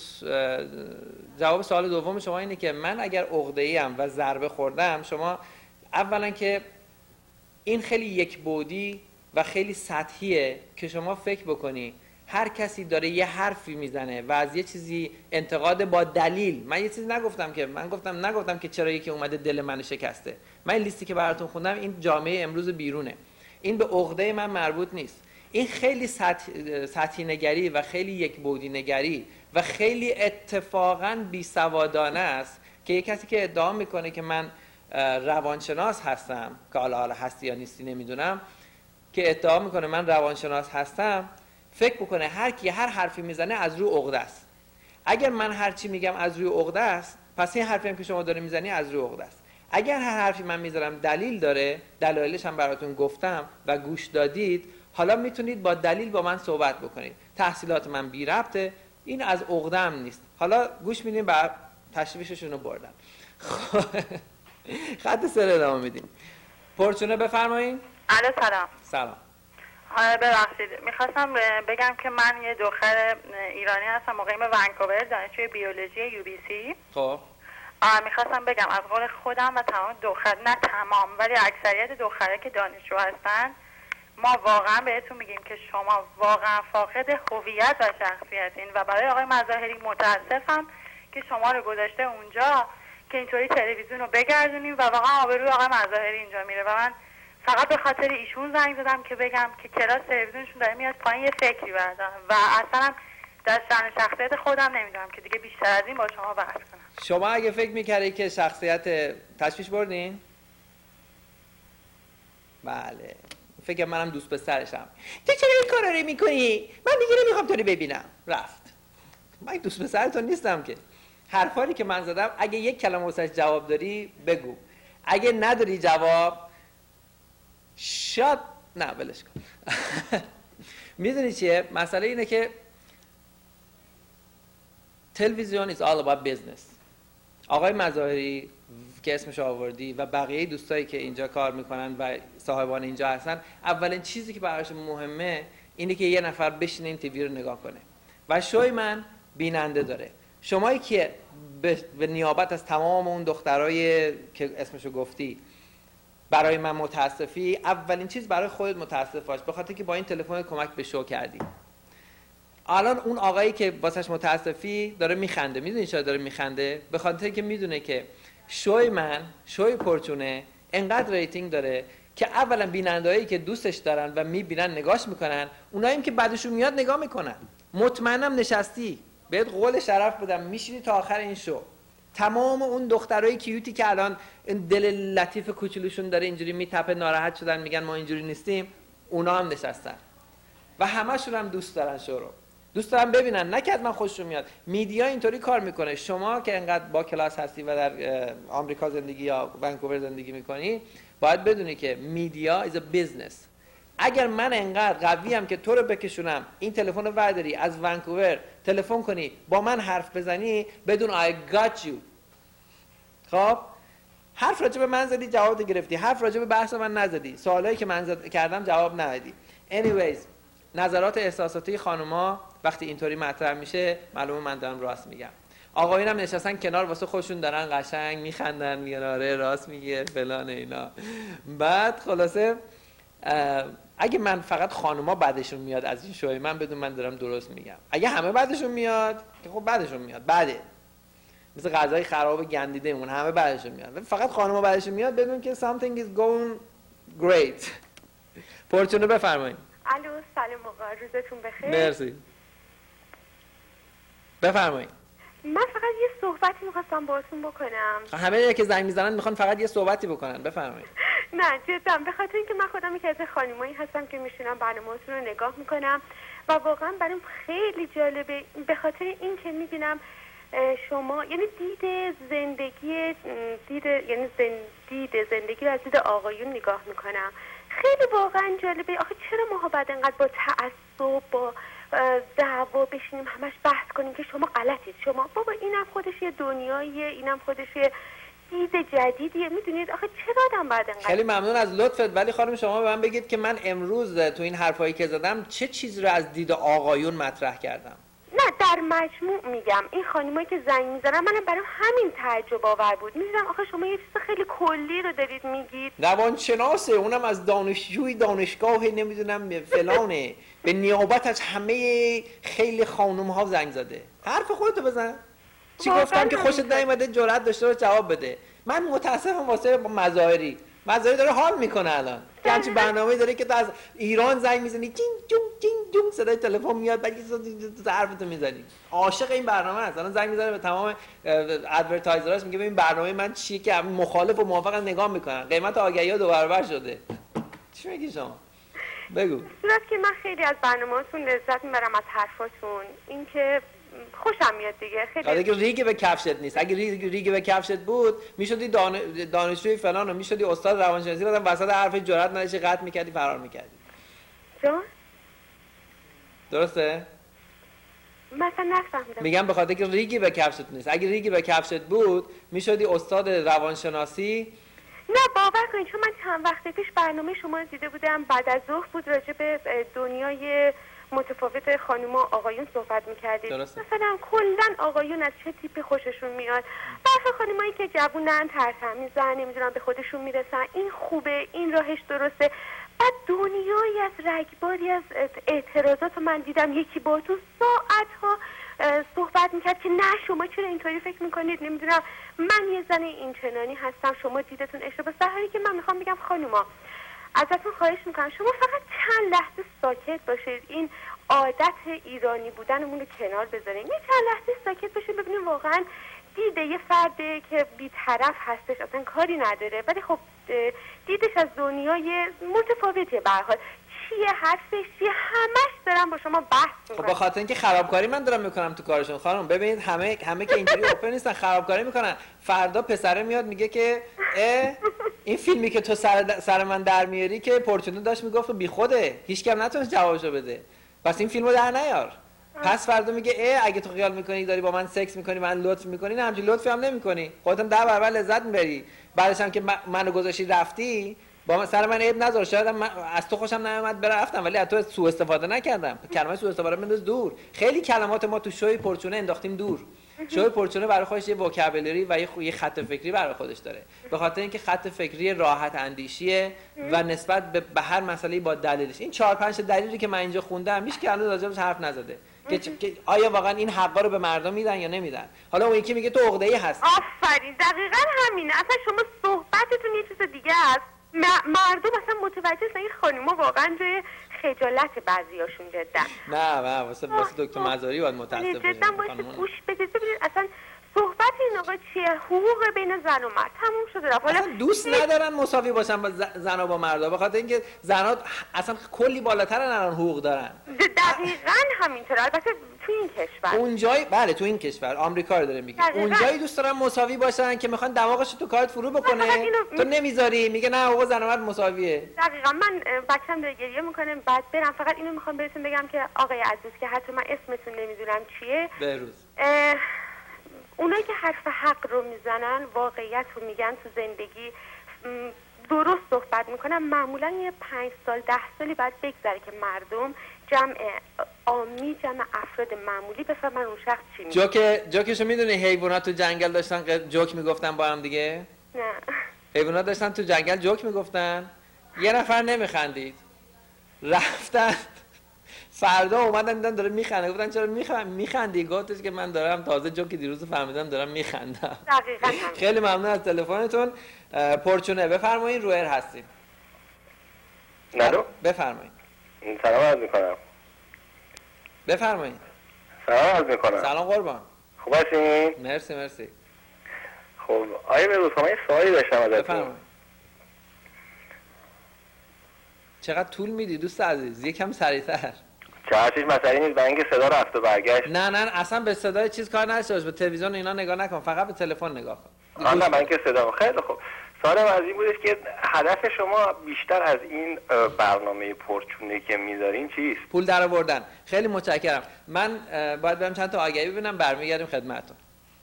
سوال دوم شما اینه که من اگر عقده‌ای ام و ضربه خوردم، شما اولا که این خیلی یک بعدی و خیلی سطحیه که شما فکر بکنی هر کسی داره یه حرفی میزنه و از یه چیزی انتقاد با دلیل. من یه چیزی نگفتم که نگفتم که چرا یکی اومده دل منو شکسته. من این لیستی که براتون خوندم این جامعه امروز بیرونه. این به عقده من مربوط نیست. این خیلی سطحی نگری و خیلی یک بعدی نگری و خیلی اتفاقاً بیسوادانه است که یک کسی که ادعا میکنه که من روانشناس هستم، که حالا هستی یا نیستی نمیدونم، که ادعا میکنه من روانشناس هستم، فکر بکنه هر کی هر حرفی میزنه از روی عقده است. اگر من هر چی میگم از روی عقده است، پس این حرفی هم که شما داره میزنی از روی عقده است. اگر هر حرفی من میذارم دلیل داره، دلایلش هم براتون گفتم و گوش دادید، حالا میتونید با دلیل با من صحبت بکنید. تحصیلات من بی ربطه، این از عقده‌ام نیست. حالا گوش میدیم و تشریفشون رو بردم. خط سر ادامه میدیم. پرچونه بفرمایید. الو سلام. سلام. ببخشید میخواستم بگم که من یه دختر ایرانی هستم، مقیم ونکوور، دانشجوی بیولوژی UBC. خب میخواستم بگم از قول خودم و تمام دختر، نه تمام ولی اکثریت دختره که دانشجو هستن، ما واقعا بهتون میگیم که شما واقعا فاقد هویت و شخصیتین و برای آقای مظاهری متاسفم که شما رو گذاشته اونجا که اینطوری تلویزیون رو بگردونیم و واقعا آبروی آقای مظاهری اینجا میره و من فقط به خاطر ایشون زنگ زدم که بگم که کلاس تلویزیونشون داره میاد پایین، یه فکری بردارم و اصلا در شأن شخصیت خودم نمیدونم که دیگه بیشتر از این با شما بحث کنم. شما اگه فکر میکردی که شخصیت تشویش بردین؟ بله فکر منم دوست پسرشم. تو چرا این کارا رو میکنی؟ من دیگه نمیخوام تو رو ببینم. رفت. من دوست پسرتون نیستم که. حرفایی که من زدم اگه یک کلمه واسش جواب داری بگو، اگه نداری جواب شات نه بلش کن. میدونی چیه؟ مسئله اینه که تلویزیون is all about business. آقای مظاهری که اسمش آوردی و بقیه دوستایی که اینجا کار میکنن و صاحبان اینجا هستن، اولین چیزی که براشون مهمه اینه که یه نفر بشینه این تیوی رو نگاه کنه و شوی من بیننده داره. شمایی که به نیابت از تمام اون دخترای که اسمشو گفتی برای من متاسفی، اولین چیز برای خودت متاسف باش، به خاطر که با این تلفن کمک به شو کردی. الان اون آقایی که واسش متاسفی داره میخنده. میدونی چرا داره میخنده؟ به خاطر که میدونه که شوی من، شوی پرچونه انقدر ریتینگ داره که اولا بینندهایی که دوستش دارن و میبینن نگاش میکنن، اوناییم که بعدشون میاد نگاه میکنن. مطمئنم نشستی، بهت قول شرف بدم میشینی تا آخر این شو. تمام اون دخترای کیوتی که الان دل لطیف کوچولوشون داره اینجوری میتپه، ناراحت شدن میگن ما اینجوری نیستیم، اونا هم نشستن و همشون هم دوست دارن شو رو. دوست دارم ببینن، نکرد من خوششون میاد. میدیا اینطوری کار میکنه. شما که انقدر با کلاس هستی و در آمریکا زندگی یا ونکوور زندگی میکنی، باید بدونی که میدیا is a business. اگر من انقدر قویم که تو رو بکشونم این تلفن رو برداری از ونکوور تلفن کنی با من حرف بزنی، بدون I got you. خب حرف راجع به من زدی جواب گرفتی، حرف راجع به بحث من نزدی، سوالایی که من کردم جواب ندادی. anyways نظرات احساساتی خانوما وقتی اینطوری مطرح میشه معلومه من دارم راست میگم. آقایونم نشستن کنار واسه خودشون دارن قشنگ میخندن، میگن آره راست میگه فلان اینا. بعد خلاصه اگه من فقط خانوما بعدشون میاد از این شوی من، بدون من دارم درست میگم. اگه همه بعدشون میاد که خب بعدشون میاد، بعده مثل غذای خراب گندیده اون همه بعدشون میاد. فقط خانوما بعدشون میاد، بدون که something is going great. پرچونه بفرمایید. الو سلام آقا، روزتون بخیر. مرسی. بفرمایید. من فقط یه صحبتی می‌خواستم باهاتون بکنم. همه که زنگ میزنن میخوان فقط یه صحبتی بکنن. بفرمایید. نه جدا، به خاطر اینکه من خودم یکی از خانمایی هستم که میشینم برنامه‌تون رو نگاه میکنم و واقعا برام خیلی جالبه، به خاطر اینکه میبینم شما یعنی دید زندگی رو از دید آقایون نگاه میکنم. خیلی واقعا جالبه. آخه چرا ما باید انقدر با تعصب با دعوا بشینیم همش بحث کنیم که شما غلطید، شما بابا اینم خودش یه دنیاییه، اینم خودش یه دید جدیدیه. میدونید آخه چرا آدم باید انقدر. خیلی ممنون از لطفت، ولی خانم شما به من بگید که من امروز تو این حرفایی که زدم چه چیزی رو از دید آقایون مطرح کردم؟ نه در مجموع میگم این خانمایی که زنگ میزنن منم برام همین تعجب آور بود. میدونم آخه شما یه چیز خیلی کلی رو دارید میگید. روانشناسه، اونم از دانشجوی دانشگاه نمیدونم فلانه، به نیابت از همه خیلی خانم ها زنگ زده. حرف خودتو بزن. چی گفتم که خوشت نیومده جرأت داشته رو جواب بده. من متاسفم واسه مظاهری داره حال میکنه الان که همچین برنامه‌ای داره که تو از ایران زنگ میزنی جینگ جونگ جینگ جونگ صدای تلفن میاد، بعد تو حرفتو میزنی. عاشق این برنامه است. الان زنگ میزنه به تمام ادورتایزراش میگه ببین برنامه من چیه که مخالف و موافق نگاه میکنن، قیمت آگهی‌ها 2 برابر شده. چی میگی شما؟ بگو. صورت که من خیلی از برنامه‌تون لذت میبرم، از حرفاتون، اینکه خوشم میاد دیگه. خیلی اگه ریگ به کفشت نیست. اگه ریگ به کفشت بود میشدی دانشجوی فلان و میشدی استاد روانشناسی، بعدم وسط حرف جرأت نداشتی قطع میکردی فرار میکردی. جان درسته؟ مثلا نفهمیدم. میگم به خاطر که ریگی به کفشت نیست. اگه ریگی به کفشت بود میشدی استاد روانشناسی نه باور کنید، چون من چند وقت پیش برنامه شما رو دیده بودم، بعد از ظهر بود، راجع به دنیای متفاوت خانم و آقایون صحبت میکردید. مثلا کلن آقایون از چه تیپی خوششون میاد. برخی خانمایی که جوونن، ترتمیزن، نمیدونم به خودشون میرسن، این خوبه، این راهش درسته. بعد دنیایی از رگباری از اعتراضات من دیدم. یکی با تو ساعتها صحبت میکرد که نه شما چرا اینطوری فکر میکنید، نمیدونم من یه زن این چنانی هستم، شما دیدتون اشتباه. در حالی که من میخوام بگم خانوما ازتون خواهش میکنم شما فقط چند لحظه ساکت باشید، این عادت ایرانی بودنمون رو کنار بذارین، یه چند لحظه ساکت باشید ببینیم واقعا دیده یه فرده که بی‌طرف هستش، اصلا کاری نداره، ولی خب دیدش از دنیای متفاوتیه. به هر حال چیه حرفش چیه، همش دارم با شما بحث میکنم. خب به خاطر اینکه خرابکاری من دارم میکنم تو کارشون. خانم ببینید همه که اینجوری اوپن نیستن، خرابکاری میکنن. فردا پسره میاد میگه که این فیلمی که تو سر من در میاری که پورتونو داشت میگفت بی خوده، هیچ کم نتونست جوابشو بده، پس این فیلمو در نیار. پس فردا میگه اگه تو خیال میکنی داری با من سکس میکنی، من لطف میکنی، نه همچین لطفی هم نمیکنی، خودت هم 10 برابر لذت میبری. بعدش هم که منو گذاشتی رفتی با سر من عیب نذار، شاید از تو خوشم نیومد برفتم، ولی از تو سوء استفاده نکردم. کلمه سوء استفاده بنداز دور. خیلی کلمات ما تو شوی پورچونه انداختیم دور. شوی پورچونه برای خودش یه وکابولری و یه خط فکری برای خودش داره، به خاطر اینکه خط فکری راحت اندیشیه و نسبت به هر مسئله‌ای با دلیلش. این 4-5 دلیلی که من اینجا خوندم هیچ کی هنوز راجعش حرف نزده که آیا واقعا این حقا رو به مردم میدن یا نمیدن. حالا اون یکی میگه تو عقده‌ای هستی. آفرین، دقیقاً همینه. اصلا شما صحبتتون یه چیز دیگه است. مردم اصلا متوجه نیستن این خانوما واقعا جای خجالت بعضیاشون جدا. نه واسه دکتر مزاری باید متاسف باشید. جدا باید گوش بدید ببینید اصلا صحبت این آقا چیه؟ حقوق بین زن و مرد تموم شده رفت. حالا دوست ندارن مساوی باشن با زن و با مردا، به خاطر اینکه زن‌ها اصلا کلی بالاترن الان حقوق دارن. دقیقاً همینطوره. البته تو این کشور اونجایی بله تو این کشور آمریکا رو داره میگه، اونجایی دوست دارن مساوی باشن که میخوان دماغش تو کارت فرو بکنه، تو نمیذاری، میگه نه حقوق زن و مرد مساویه. دقیقاً. من بچه‌م داره گریه میکنه بعد برم، فقط اینو میخوام بهتون بگم که آقای عزیز که حتی من اسمتون نمیدونم چیه، بهروز، اونایی که حرف حق رو میزنن، واقعیت رو میگن، تو زندگی درست صحبت میکنن، معمولا یه 5 سال 10 سالی بعد بگذره که مردم جمع عامی، جمع افراد معمولی بفهمن اون شخص چی میگه. جوکشو میدونی حیوانات تو جنگل داشتن جوک میگفتن با هم دیگه؟ نه. حیوانات داشتن تو جنگل جوک میگفتن، یه نفر نمیخندید، رفتن فردا اومدن دیدن داره میخنده، گفتن چرا میخندی؟ گفتش که من دارم تازه جوک دیروز فهمیدم دارم میخندم. دقیقاً. خیلی ممنون از تلفنتون. پورچونه بفرمایید، رویر هستیم. الو بفرمایید. سلام عرض میکنم. بفرمایید. سلام عرض میکنم. سلام قربان. خوب هستین؟ مرسی. خب آیه بروز من یه سوالی داشتم ازتون. بفرمایید. چقدر طول میدی دوست عزیز؟ یکم سریعتر. چه مسئله نیست، برای اینکه صدا رفت و برگشت. نه اصلا به صدای چیز کار نداشته باش، به تلویزیون اینا نگاه نکن، فقط به تلفن نگاه کن. نه برای اینکه صدا. خیلی خوب. سوالم از این بودش که هدف شما بیشتر از این برنامه پورچونه که میذارین چیست؟ پول در آوردن. خیلی متشکرم. من باید برم چند تا آگهی ببینم، برمیگردیم خدمتتون.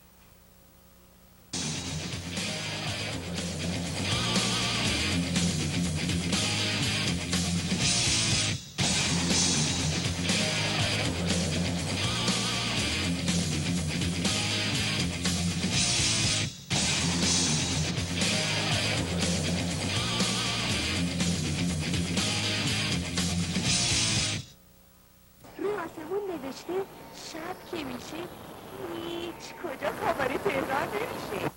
شب که میشه هیچ کجا خبر تهران نمیشه.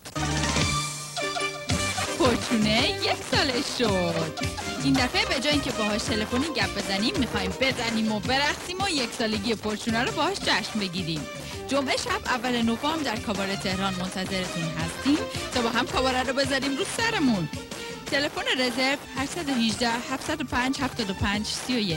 پورچونه 1 سالش شد. این دفعه به جای اینکه باهاش تلفنی گپ بزنیم میخوایم بزنیم و برقصیم و 1 سالگی پورچونه رو باهاش جشن بگیریم. جمعه شب اول نوامبر در کاباره تهران منتظرتون هستیم تا با هم کاباره رو بزنیم رو سرمون. تلفن رزرو 818 705 75 31.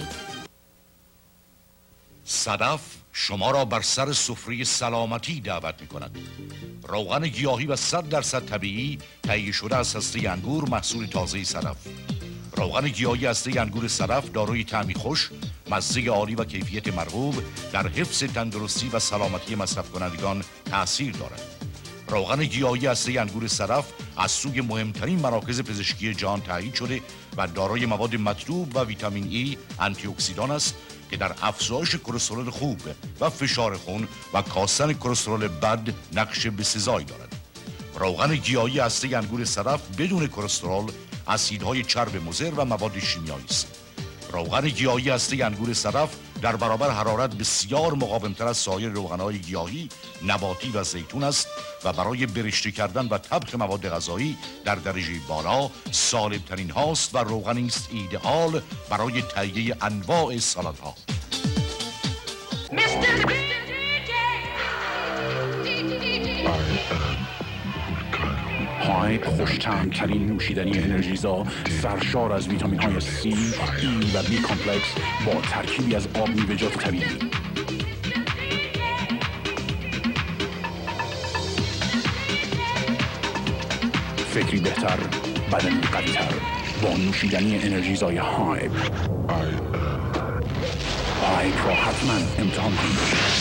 صدف شما را بر سر سفره سلامتی دعوت می کند. روغن گیاهی و 100% طبیعی تهیه شده از هسته انگور، محصول تازه صدف. روغن گیاهی هسته انگور صدف داروی طعمی خوش، مزه عالی و کیفیت مرغوب در حفظ تندرستی و سلامتی مصرف کنندگان تأثیر دارد. روغن گیاهی اصلی انگور صرف از سوی مهمترین مراکز پزشکی جهان تایید شده و دارای مواد مطلوب و ویتامین ای آنتی اکسیدان است که در افزایش کلسترول خوب و فشار خون و کاستن کلسترول بد نقش بسزایی دارد. روغن گیاهی اصلی انگور صرف بدون کلسترول، اسیدهای چرب مضر و مواد شیمیایی است. روغن گیاهی اصلی انگور صرف در برابر حرارت بسیار مقاومتر از سایر روغن‌های گیاهی، نباتی و زیتون است و برای برشته کردن و طبخ مواد غذایی در درجه بالا سالم‌ترین هاست و روغنی است ایدئال برای تهیه انواع سالادها. هاید خوش‌طعم‌ترین نوشیدنی انرژیزا سرشار از ویتامین‌های C, E و B کمپلکس با ترکیبی از آب میوه‌جات طبیعی. فکری بهتر، بدنی قوی‌تر با نوشیدنی انرژیزای هاید. هاید را حتما امتحان کنید.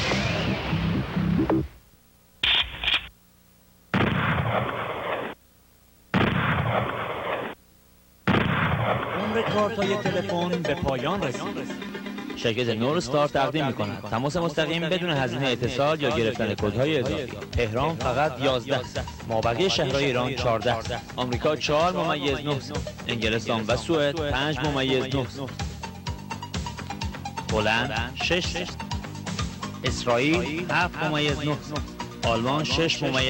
کارت‌های تلفن به پایان رسید. شرکت نور استار تقدیم می‌کند تماس مستقیم بدون هزینه اتصال یا گرفتن کدهای اضافی. تهران فقط 11، مابقی شهرهای ایران 14، آمریکا 4.9، انگلستان و سوئد 5.9، هلند 6، اسرائیل 7.9، آلمان 6.8،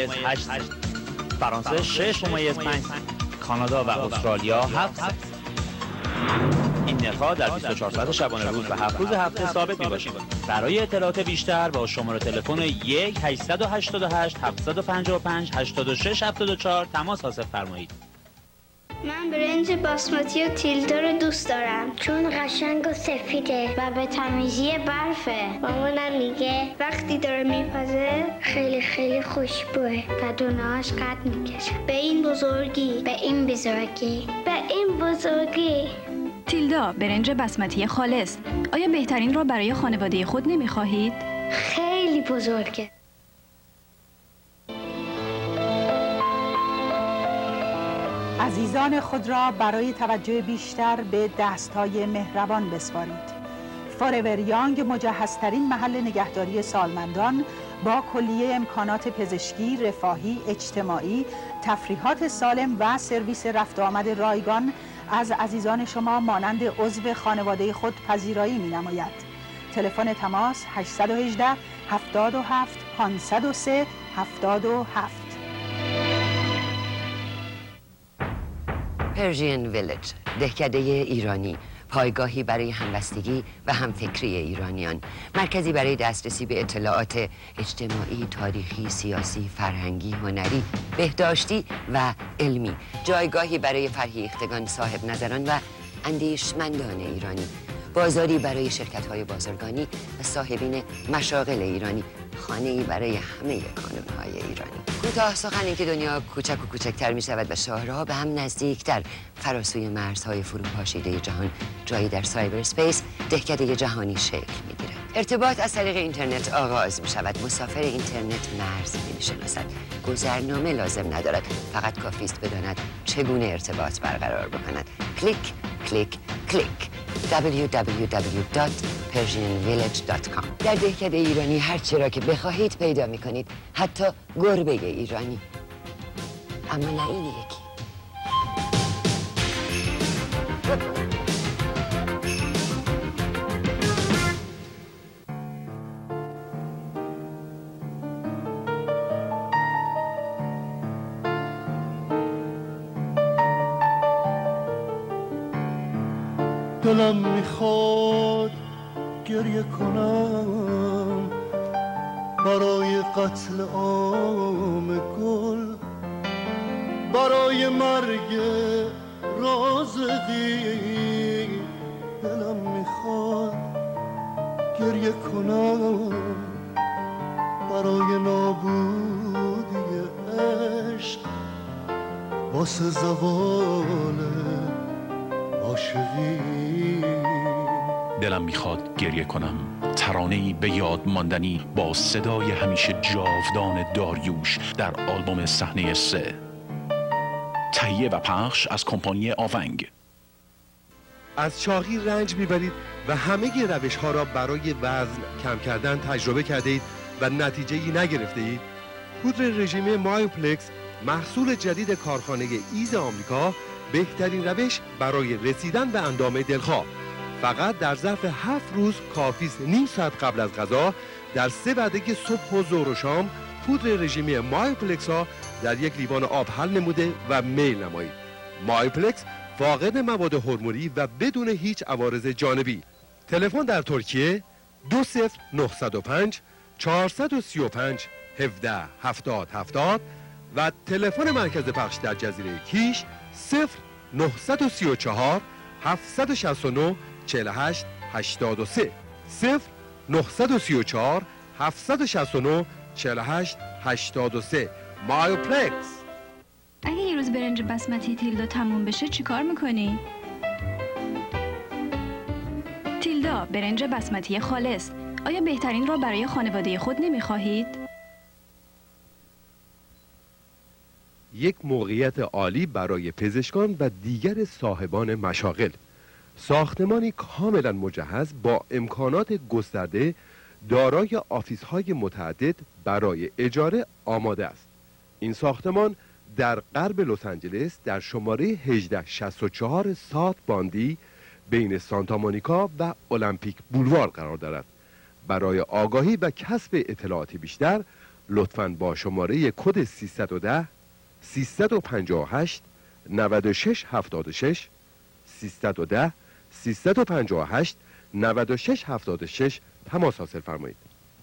فرانسه 6.5، کانادا و استرالیا 7. این نرخ‌ها در 24 ساعت شبانه روز و 7 روز هفته ثابت می‌باشد. برای اطلاعات بیشتر با شماره تلفن 1-888-755-8674 تماس حاصل فرمایید. من برنج باسمتی و تیلدو رو دوست دارم چون قشنگ و سفیده و به تمیزی برفه. مامانم میگه وقتی داره میپزه خیلی خیلی خوشبوه و دونه‌هاش قد میکشه. به این بزرگی، به این بزرگی، به این بزرگی. تیلدا برنج بسمتی خالص. آیا بهترین را برای خانواده خود نمیخواهید؟ خیلی بزرگه. عزیزان خود را برای توجه بیشتر به دستهای مهربان بسپارید. فورور یانگ مجهزترین محل نگهداری سالمندان با کلیه امکانات پزشکی، رفاهی، اجتماعی، تفریحات سالم و سرویس رفت و آمد رایگان از عزیزان شما مانند عضو خانواده خود پذیرایی می‌نماید. تلفن تماس 818 77 503 77. پرژین ویلج، دهکده ایرانی، پایگاهی برای همبستگی و همفکری ایرانیان، مرکزی برای دسترسی به اطلاعات اجتماعی، تاریخی، سیاسی، فرهنگی، هنری، بهداشتی و علمی، جایگاهی برای فرهیختگان، صاحب نظران و اندیشمندان ایرانی، بازاری برای شرکت‌های بازرگانی و صاحبین مشاغل ایرانی، خانه‌ای برای همه کانون‌های ایرانی. کوتاه سخن این که دنیا کوچک و کوچکتر می شود و شاهرها به هم نزدیکتر فراسوی مرزهای فروپاشیده جهان جایی در سایبر اسپیس دهکده جهانی شکل می گیرد. ارتباط از طریق اینترنت آغاز می شود. مسافر اینترنت مرز نمی شناسد. گذرنامه لازم ندارد. فقط کافی است بداند چگونه ارتباط برقرار بکند. کلیک کلیک کلیک. www.persianvillage.com. در دهکده ایرانی هر چی را که بخواهید پیدا می کنید، حتی گربه ایرانی، اما نه این یکی. دلم میخواد گریه کنم برای قتل عام گل، برای مرگ رازقی. دلم میخواد گریه کنم برای نابودی عشق، واسه زوال عاشقی. دلم میخواد گریه کنم، ترانه‌ای به یاد ماندنی با صدای همیشه جاودان داریوش در آلبوم صحنه 3. تهیه و پخش از کمپانی آونگ. از چاقی رنج میبرید و همه روش ها را برای وزن کم کردن تجربه کرده اید و نتیجه‌ای نگرفته اید؟ پودر رژیمی مایوپلکس، محصول جدید کارخانه ایز آمریکا، بهترین روش برای رسیدن به اندام دلخواه. فقط در ظرف 7 روز کافی است نیم ساعت قبل از غذا در 3 وعده صبح و ظهر و شام پودر رژیمی مایوپلکس ها در یک لیوان آب حل نموده و میل نمایید. مایوپلکس فاقد مواد هورمونی و بدون هیچ عوارض جانبی. تلفن در ترکیه 20905 435 1770 و تلفن مرکز پخش در جزیره کیش 0934 769 48 83 0934 769 48 83. مایوپلکس. اگه یه روز برنج بسمتی تیلدا تموم بشه چیکار میکنی؟ تیلدا برنج بسمتی خالص. آیا بهترین را برای خانواده خود نمیخواهید؟ یک موقعیت عالی برای پزشکان و دیگر صاحبان مشاغل. ساختمانی کاملا مجهز با امکانات گسترده دارای آفیس‌های متعدد برای اجاره آماده است. این ساختمان در غرب لس آنجلس در شماره 1864 سات باندی بین سانتا مونیکا و المپیک بولوار قرار دارد. برای آگاهی و کسب اطلاعاتی بیشتر لطفاً با شماره کد 310 358 9676 310 358 9676 تماس حاصل فرمایید.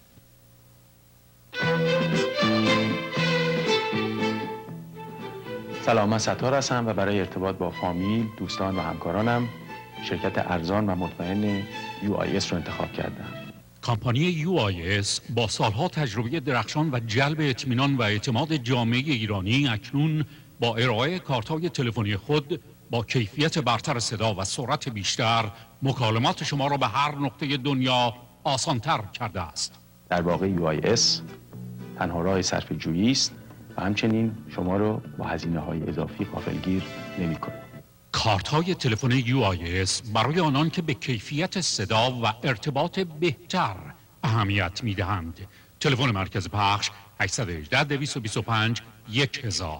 سلام، من ستار هستم و برای ارتباط با فامیل، دوستان و همکارانم شرکت ارزان و مطمئن UIS رو انتخاب کردم. کمپانی UIS با سالها تجربه درخشان و جلب اطمینان و اعتماد جامعه ایرانی اکنون با ارائه کارت‌های تلفنی خود با کیفیت برتر صدا و سرعت بیشتر مکالمات شما را به هر نقطه دنیا آسان‌تر کرده است. در واقع UIS تنها راه صرف جویی است و همچنین شما رو با هزینه‌های اضافی غافلگیر نمی‌کند. کارت‌های تلفن UIS برای آنان که به کیفیت صدا و ارتباط بهتر اهمیت می‌دهند. تلفن مرکز پخش 818 225 1000.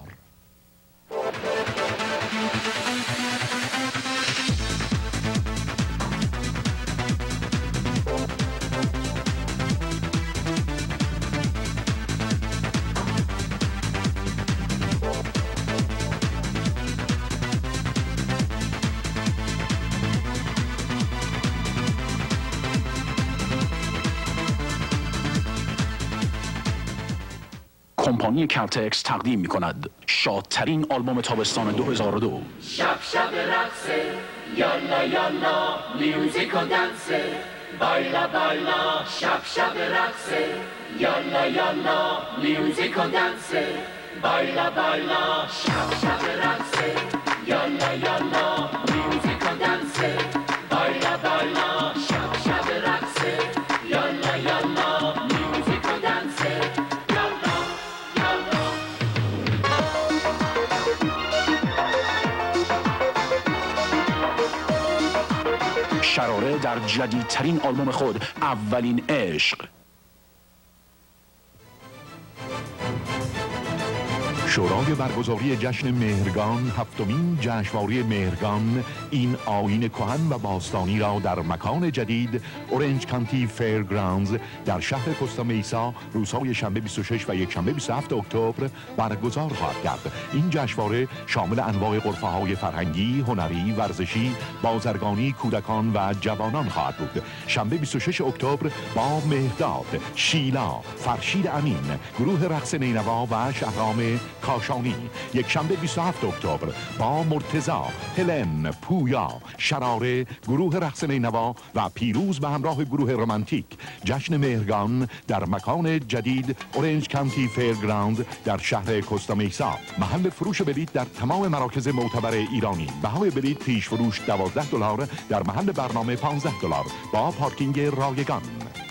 کمپانی کارتکس تقدیم می‌کند شادترین آلبوم تابستان 2002. شب شب رقصه، یالا یالا میوزیک و دنسه، بایلا بایلا. شب شب رقصه، یالا یالا میوزیک و دنسه، بایلا بایلا. شب شب رقصه، یالا یالا میوزیک و دنسه، بایلا بایلا. شب شب رقصه، یالا یالا میوزیک و دنسه. شراره در جدیدترین آلبوم خود اولین عشق. شورای برگزاری جشن مهرگان، هفتمین جشنواره مهرگان، این آیین کهن و باستانی را در مکان جدید اورنج کانتی فیرگراندز در شهر کوستا میسا روزهای شنبه 26 و یکشنبه 27 اکتبر برگزار خواهد کرد. این جشنواره شامل انواع غرفه‌های فرهنگی، هنری، ورزشی، بازرگانی، کودکان و جوانان خواهد بود. شنبه 26 اکتبر با مهداد، شیلا، فرشید امین، گروه رقص نینوا و شهرام کاشانی. یک شنبه 27 اکتبر با مرتضی، هلن، پویا، شراره، گروه رقص نینوا و پیروز به همراه گروه رمانتیک جشن مهرگان در مکان جدید اورنج کانتی فیرگراند در شهر کوستامیسا. محل فروش بلیط در تمام مراکز معتبر ایرانی. بهای بلیط پیش فروش $12 در محل برنامه $15 با پارکینگ رایگان.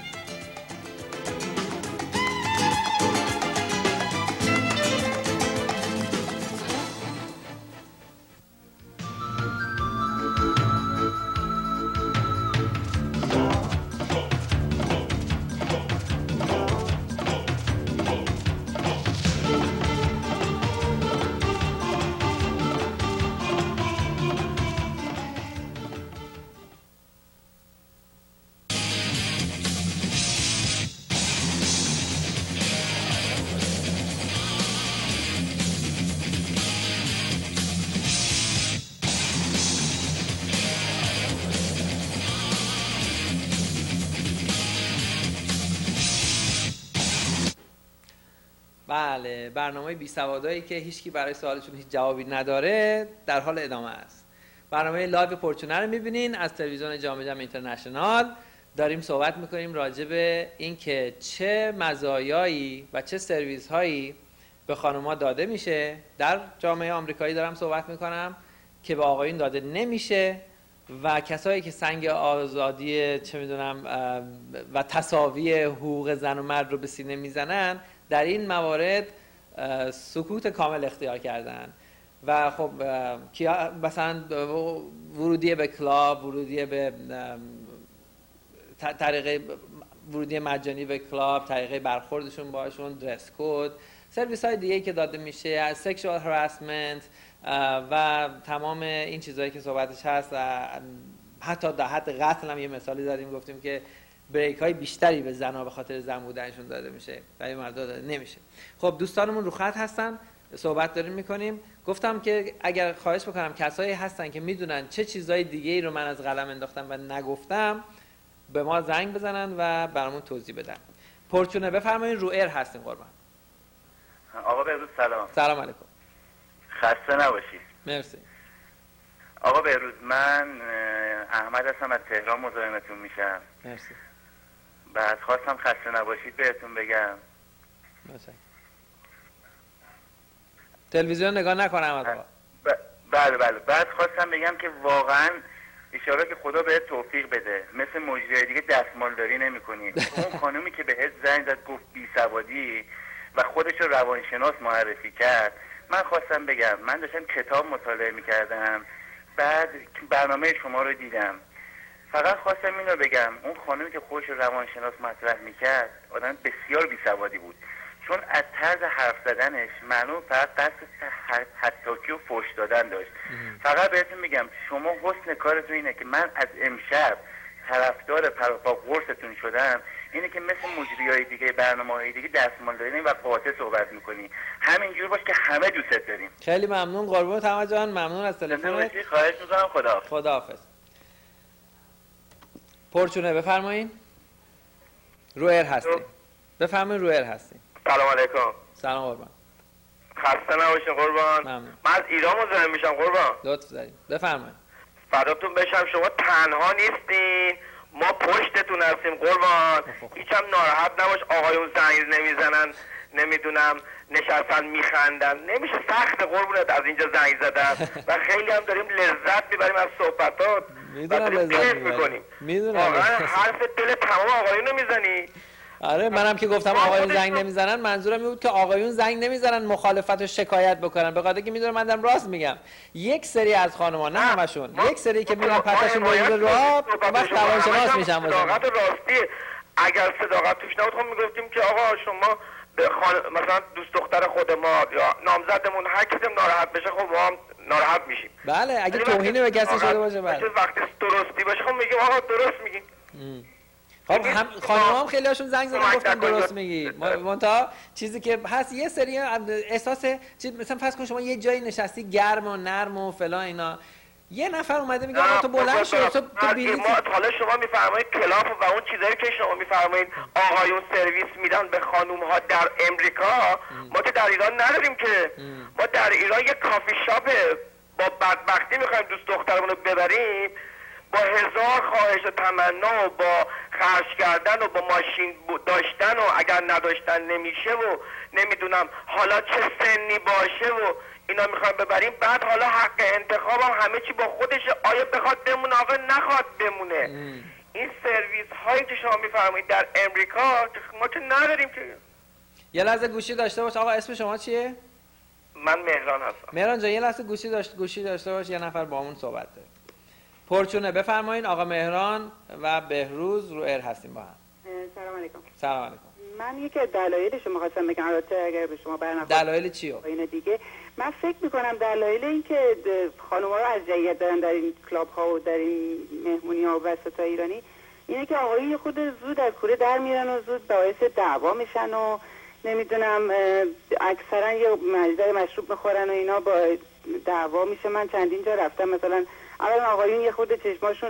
بله، برنامه بی‌سوادایی که هیچکی برای سوالشون هیچ جوابی نداره در حال ادامه است. برنامه لایو پورچونه رو می‌بینین از تلویزیون جام جم اینترنشنال. داریم صحبت می‌کنیم راجع به اینکه چه مزایایی و چه سرویس‌هایی به خانم‌ها داده میشه. در جامعه آمریکایی دارم صحبت می‌کنم که به آقایون داده نمیشه و کسایی که سنگ آزادی چه می‌دونم و تساوی حقوق زن و مرد رو به سینه میزنن در این موارد سکوت کامل اختیار کردن و خب مثلا ورودی به کلاب، ورودی به طریقه ورودی مجانی به کلاب، طریقه برخوردشون باشون، درس کد، سرویس های دیگه که داده میشه از سکشوال هراسمنت و تمام این چیزهایی که صحبتش هست. حتی در حد قتل هم یه مثالی دادیم، گفتیم که بریک های بیشتری به زنها به خاطر زن بودنشون داده میشه و مردا داده نمیشه. خب دوستانمون رو خط هستن، صحبت داریم میکنیم. گفتم که اگر خواهش بکنم کسایی هستن که میدونن چه چیزهای دیگه ای رو من از قلم انداختم و نگفتم به ما زنگ بزنن و برامون توضیح بدن. پورچونه بفرمایید، رو ایر هستیم. قربان آقا بهروز سلام. سلام علیکم. خسته نباشید. مرسی. آقا بهروز، من احمد هستم، از تهران مزاحمتون میشم. مرسی. بعد خواستم خسته نباشید بهتون بگم. مرسی. تلویزیون نگاه نکنم آقا. بله. بعد خواستم بگم که واقعا اشاره که خدا بهت توفیق بده، مثل مجریای دیگه دستمالداری نمی‌کنی. اون خانومی که بهت زنگ زد گفت بی‌سوادی و خودش رو روانشناس معرفی کرد، من خواستم بگم من داشتم کتاب مطالعه می‌کردم، بعد برنامه شما رو دیدم. فقط خواستم اینو بگم اون خانومی که خودش رو روانشناس مطرح می‌کرد آدم بسیار بی‌سوادی بود، چون از طرز حرف زدنش معلوم فقط قصد حتاکی و فحش دادن داشت. فقط بهتون میگم شما حسن کارتون اینه که من از امشب طرفدار پروپا قرصتون شدم، اینه که مثل مجریای دیگه برنامه‌های دیگه دستمال دارین و قاطع صحبت میکنی. همینجور باش که همه دوست داریم. خیلی ممنون قربونت احمد جان، ممنون از تلفنت. خواهش میکنم. خداحافظ. پورچونه بفرمایید. رو ایر هستیم. بفرمایید، رو ایر هستیم. سلام علیکم. سلام قربان. خسته نباشین قربان. ممنون. من از ایران مزاحم میشم قربان. لطف دارید. بفرمایید. فداتون بشم، شما تنها نیستین، ما پشتتون هستیم قربان. هیچم ناراحت نباش، آقایون زنگ نمیزنن، نمیدونم نشستن میخندن، نمیشه، سخت قربونت از اینجا زنگ زدن و خیلی هم داریم لذت میبریم از صحبتات. میدونم لذت میبریم. میدونم. واقعا حرف دل تمام آقایون میزنی. آره منم که گفتم آقایون زنگ نمیزنن، منظورم این بود که آقایون زنگ نمیزنن مخالفت و شکایت بکنن، به خاطر که میدونم من دارم راست میگم. یک سری از خانم‌ها، نه همشون، یک سری که میرن پتاشون رو راه وقت روانشناس میشن. صداقت راستی، اگر صداقت توش نبود خب میگفتیم که آقا شما به مثلا دوست دختر خود ما یا نامزدمون هر کسی ناراحت بشه خب ما هم ناراحت میشیم. بله اگه توهین به کسی شده باشه. بله وقتی درستی باشه خب میگیم آقا درست میگین. خب خانم‌ها هم خیلی هاشون زنگ زدن گفتن درست میگی. منتها چیزی که هست یه سری احساس مثلا فرض کن شما یه جایی نشستی گرم و نرم و فلان اینا، یه نفر اومده میگه آقا تو بلند شو تو ما حالا شما میفرمایید کلاپ و اون چیزایی که شما میفرمایید آقایون سرویس میدن به خانوم ها در امریکا، ما که در ایران نداریم که. ما در ایران یه کافی شاپه، با بدبختی میخوایم دوست دخترمون رو ببریم، با هزار خواهش و تمنا و با خرج کردن و با ماشین داشتن و اگر نداشتن نمیشه و نمیدونم حالا چه سنی باشه و اینا میخوایم ببریم. بعد حالا حق انتخاب هم همه چی با خودشه، آیا بخواد بمونه آقا نخواد بمونه. این سرویس هایی که شما میفرمایید در امریکا ما که نداریم که. یه لحظه گوشی داشته باش. آقا اسم شما چیه؟ من مهران هستم. مهران جان یه لحظه گوشی داشته باش، یه نفر با همون صحبت داره. پرچونه بفرمایید. آقا مهران و بهروز رو ایر هستیم با هم. سلام علیکم. سلام علیکم. من یکی از دلایلش رو خواستم بگم، البته اگر به شما برنخورد. دلایل چیه؟ این دیگه من فکر میکنم دلایل این که خانم‌ها رو اذیت دارن در این کلاب ها و در این مهمونی ها و وسط ایرانی اینه که آقایون خود زود از کوره در میرن و زود باعث دعوا میشن و نمیدونم اکثرا یه مجلس مشروب میخورن و اینا با دعوا میشه. من چندین جا رفتم مثلا اولا آقایون یه خود چشماشون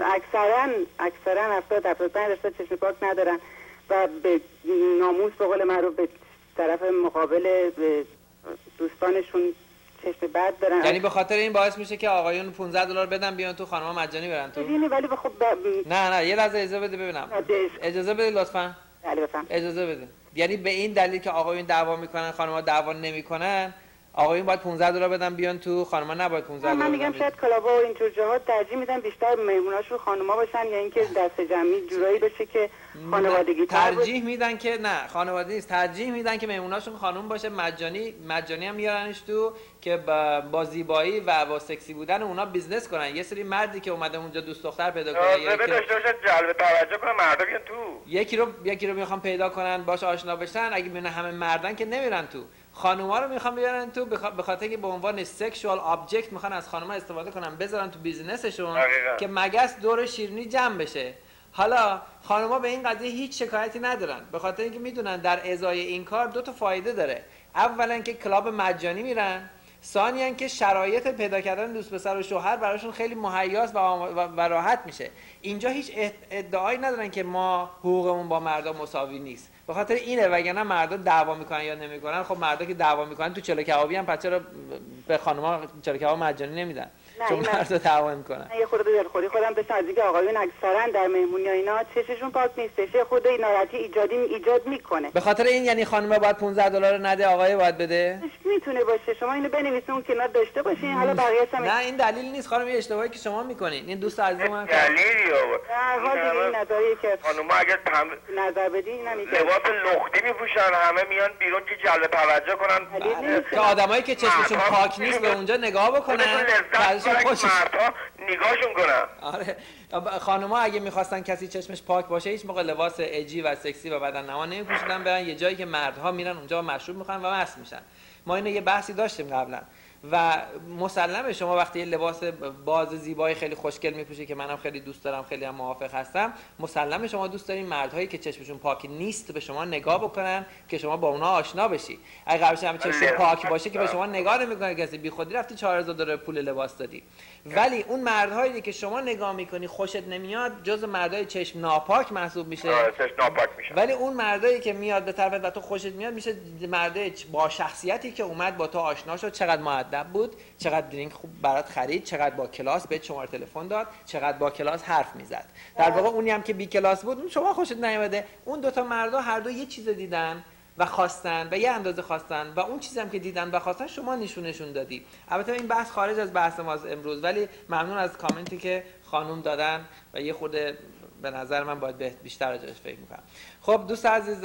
اکثرا 70-75% چشم پاک ندارن و به ناموس به قول معروف به طرف مقابل به دوستانشون چشم بد دارن. یعنی به خاطر این باعث میشه که آقایون $15 بدن بیان تو، خانم‌ها مجانی برن تو. ولی خب نه یه لحظه اجازه بده ببینم. اجازه بده لطفا. بله بفهم. اجازه بده. یعنی به این دلیل که آقایون دعوا میکنن خانم‌ها دعوا نمیکنن، آقایون باید $15 بدن بیان تو، خانم‌ها نباید $15 بدن. من میگم شاید کلابا و اینجور جاها ترجیح میدن بیشتر مهموناشون خانم‌ها باشن یا اینکه دست جمعی جورایی بشه که خانوادگی ترجیح میدن که نه خانواده نیست، ترجیح میدن که مهموناشون خانم باشه، مجانی هم میارنش تو که با زیبایی و با سکسی بودن اونا بیزنس کنن. یه سری مردی که اومده اونجا دوست دختر پیدا کنه یا داشته باشه جلب توجه کنه مردا بیان تو، یکی رو میخوان پیدا کنن باشه آشنا بشن، اگه ببینن همه مردن که نمیرن تو. خانوما رو میخوان بیارن تو به خاطر اینکه به عنوان سکشوال آبجکت میخوان از خانوما استفاده کنن بذارن تو بیزنسشون که مگس دور شیرینی جمع بشه. حالا خانوما به این قضیه هیچ شکایتی ندارن به خاطر اینکه میدونن در ازای این کار 2 تا فایده داره. اولا که کلاب مجانی میرن، ثانیاً که شرایط پیدا کردن دوست پسر و شوهر براشون خیلی مهیاست و راحت میشه. اینجا هیچ ادعایی ندارن که ما حقوقمون با مردا مساوی نیست. به خاطر اینه، وگرنه مردا دعوا میکنن یا نمیکنن. خب مردا که دعوا میکنن تو چلو کبابی هم پس چرا به خانم‌ها چلو کباب مجانی نمیدن؟ چون مردا دعوا میکنن. یه خورده دلخوری خودم داشتم از اینکه آقایون اکثرا در مهمونی اینا چششون پاک نیستش، خود ناراحتی ایجاد میکنه. به خاطر این یعنی خانم باید $15 نده، آقای باید بده؟ میتونه باشه. شما اینو بنویسین اون کنار داشته باشین. حالا بقیه‌اش هم نه این دلیل نیست خانم، یه اشتباهی که شما میکنین. این دوست عزیز من دلیلی آورد. نه حال دیگه این نظریه که خانم‌ها اگه نظر بدین نمیشه. لباس لختی میپوشن، همه میان بیرون که جلب توجه کنن. که آدمایی که چشمشون پاک نیست به اونجا نگاه بکنن، بعدش خوشش نگاهشون کنن. آره خانم‌ها اگه می‌خواستن کسی چشمش پاک باشه هیچ موقع لباس اجی و سکسی و بدن نما نمی‌پوشیدن، برن یه جایی که مردها میرن اونجا مشروب می‌خورن و مست میشن. ما اینو یه بحثی داشتیم قبلا و مسلمه شما وقتی یه لباس باز زیبای خیلی خوشگل میپوشی که منم خیلی دوست دارم، خیلی هم موافق هستم، مسلمه شما دوست دارین مردهایی که چشمشون پاک نیست به شما نگاه بکنن که شما با اونها آشنا بشی. اگه قرارش هم چشم پاک باشه که به شما نگاه نمیکنه کسی، بیخودی رفتی $4000 پول لباس دادی. ولی اون مردهایی که شما نگاه میکنی خوشت نمیاد جز مردای چشم ناپاک محسوب میشه. چشم ناپاک میشه. ولی اون مردایی که میاد به طرفت و تو خوشت میاد میشه مرده با شخصیتی که اومد با تو آشنا شد، چقدر مؤدب بود، چقدر درینک خوب برات خرید، چقدر با کلاس بهت شماره تلفن داد، چقدر با کلاس حرف میزد. در واقع اونی هم که بی کلاس بود شما خوشت نیومده. اون 2 تا مردا هر دو یه چیز دیدن و خواستن و یه اندازه خواستن و اون چیزی هم که دیدن و خواستن شما نشون دادی. البته این بحث خارج از بحث ما امروز، ولی ممنون از کامنتی که خانم دادن و یه خورده به نظر من باید بیشتر راجعش فکر میکنم. خب دوست عزیز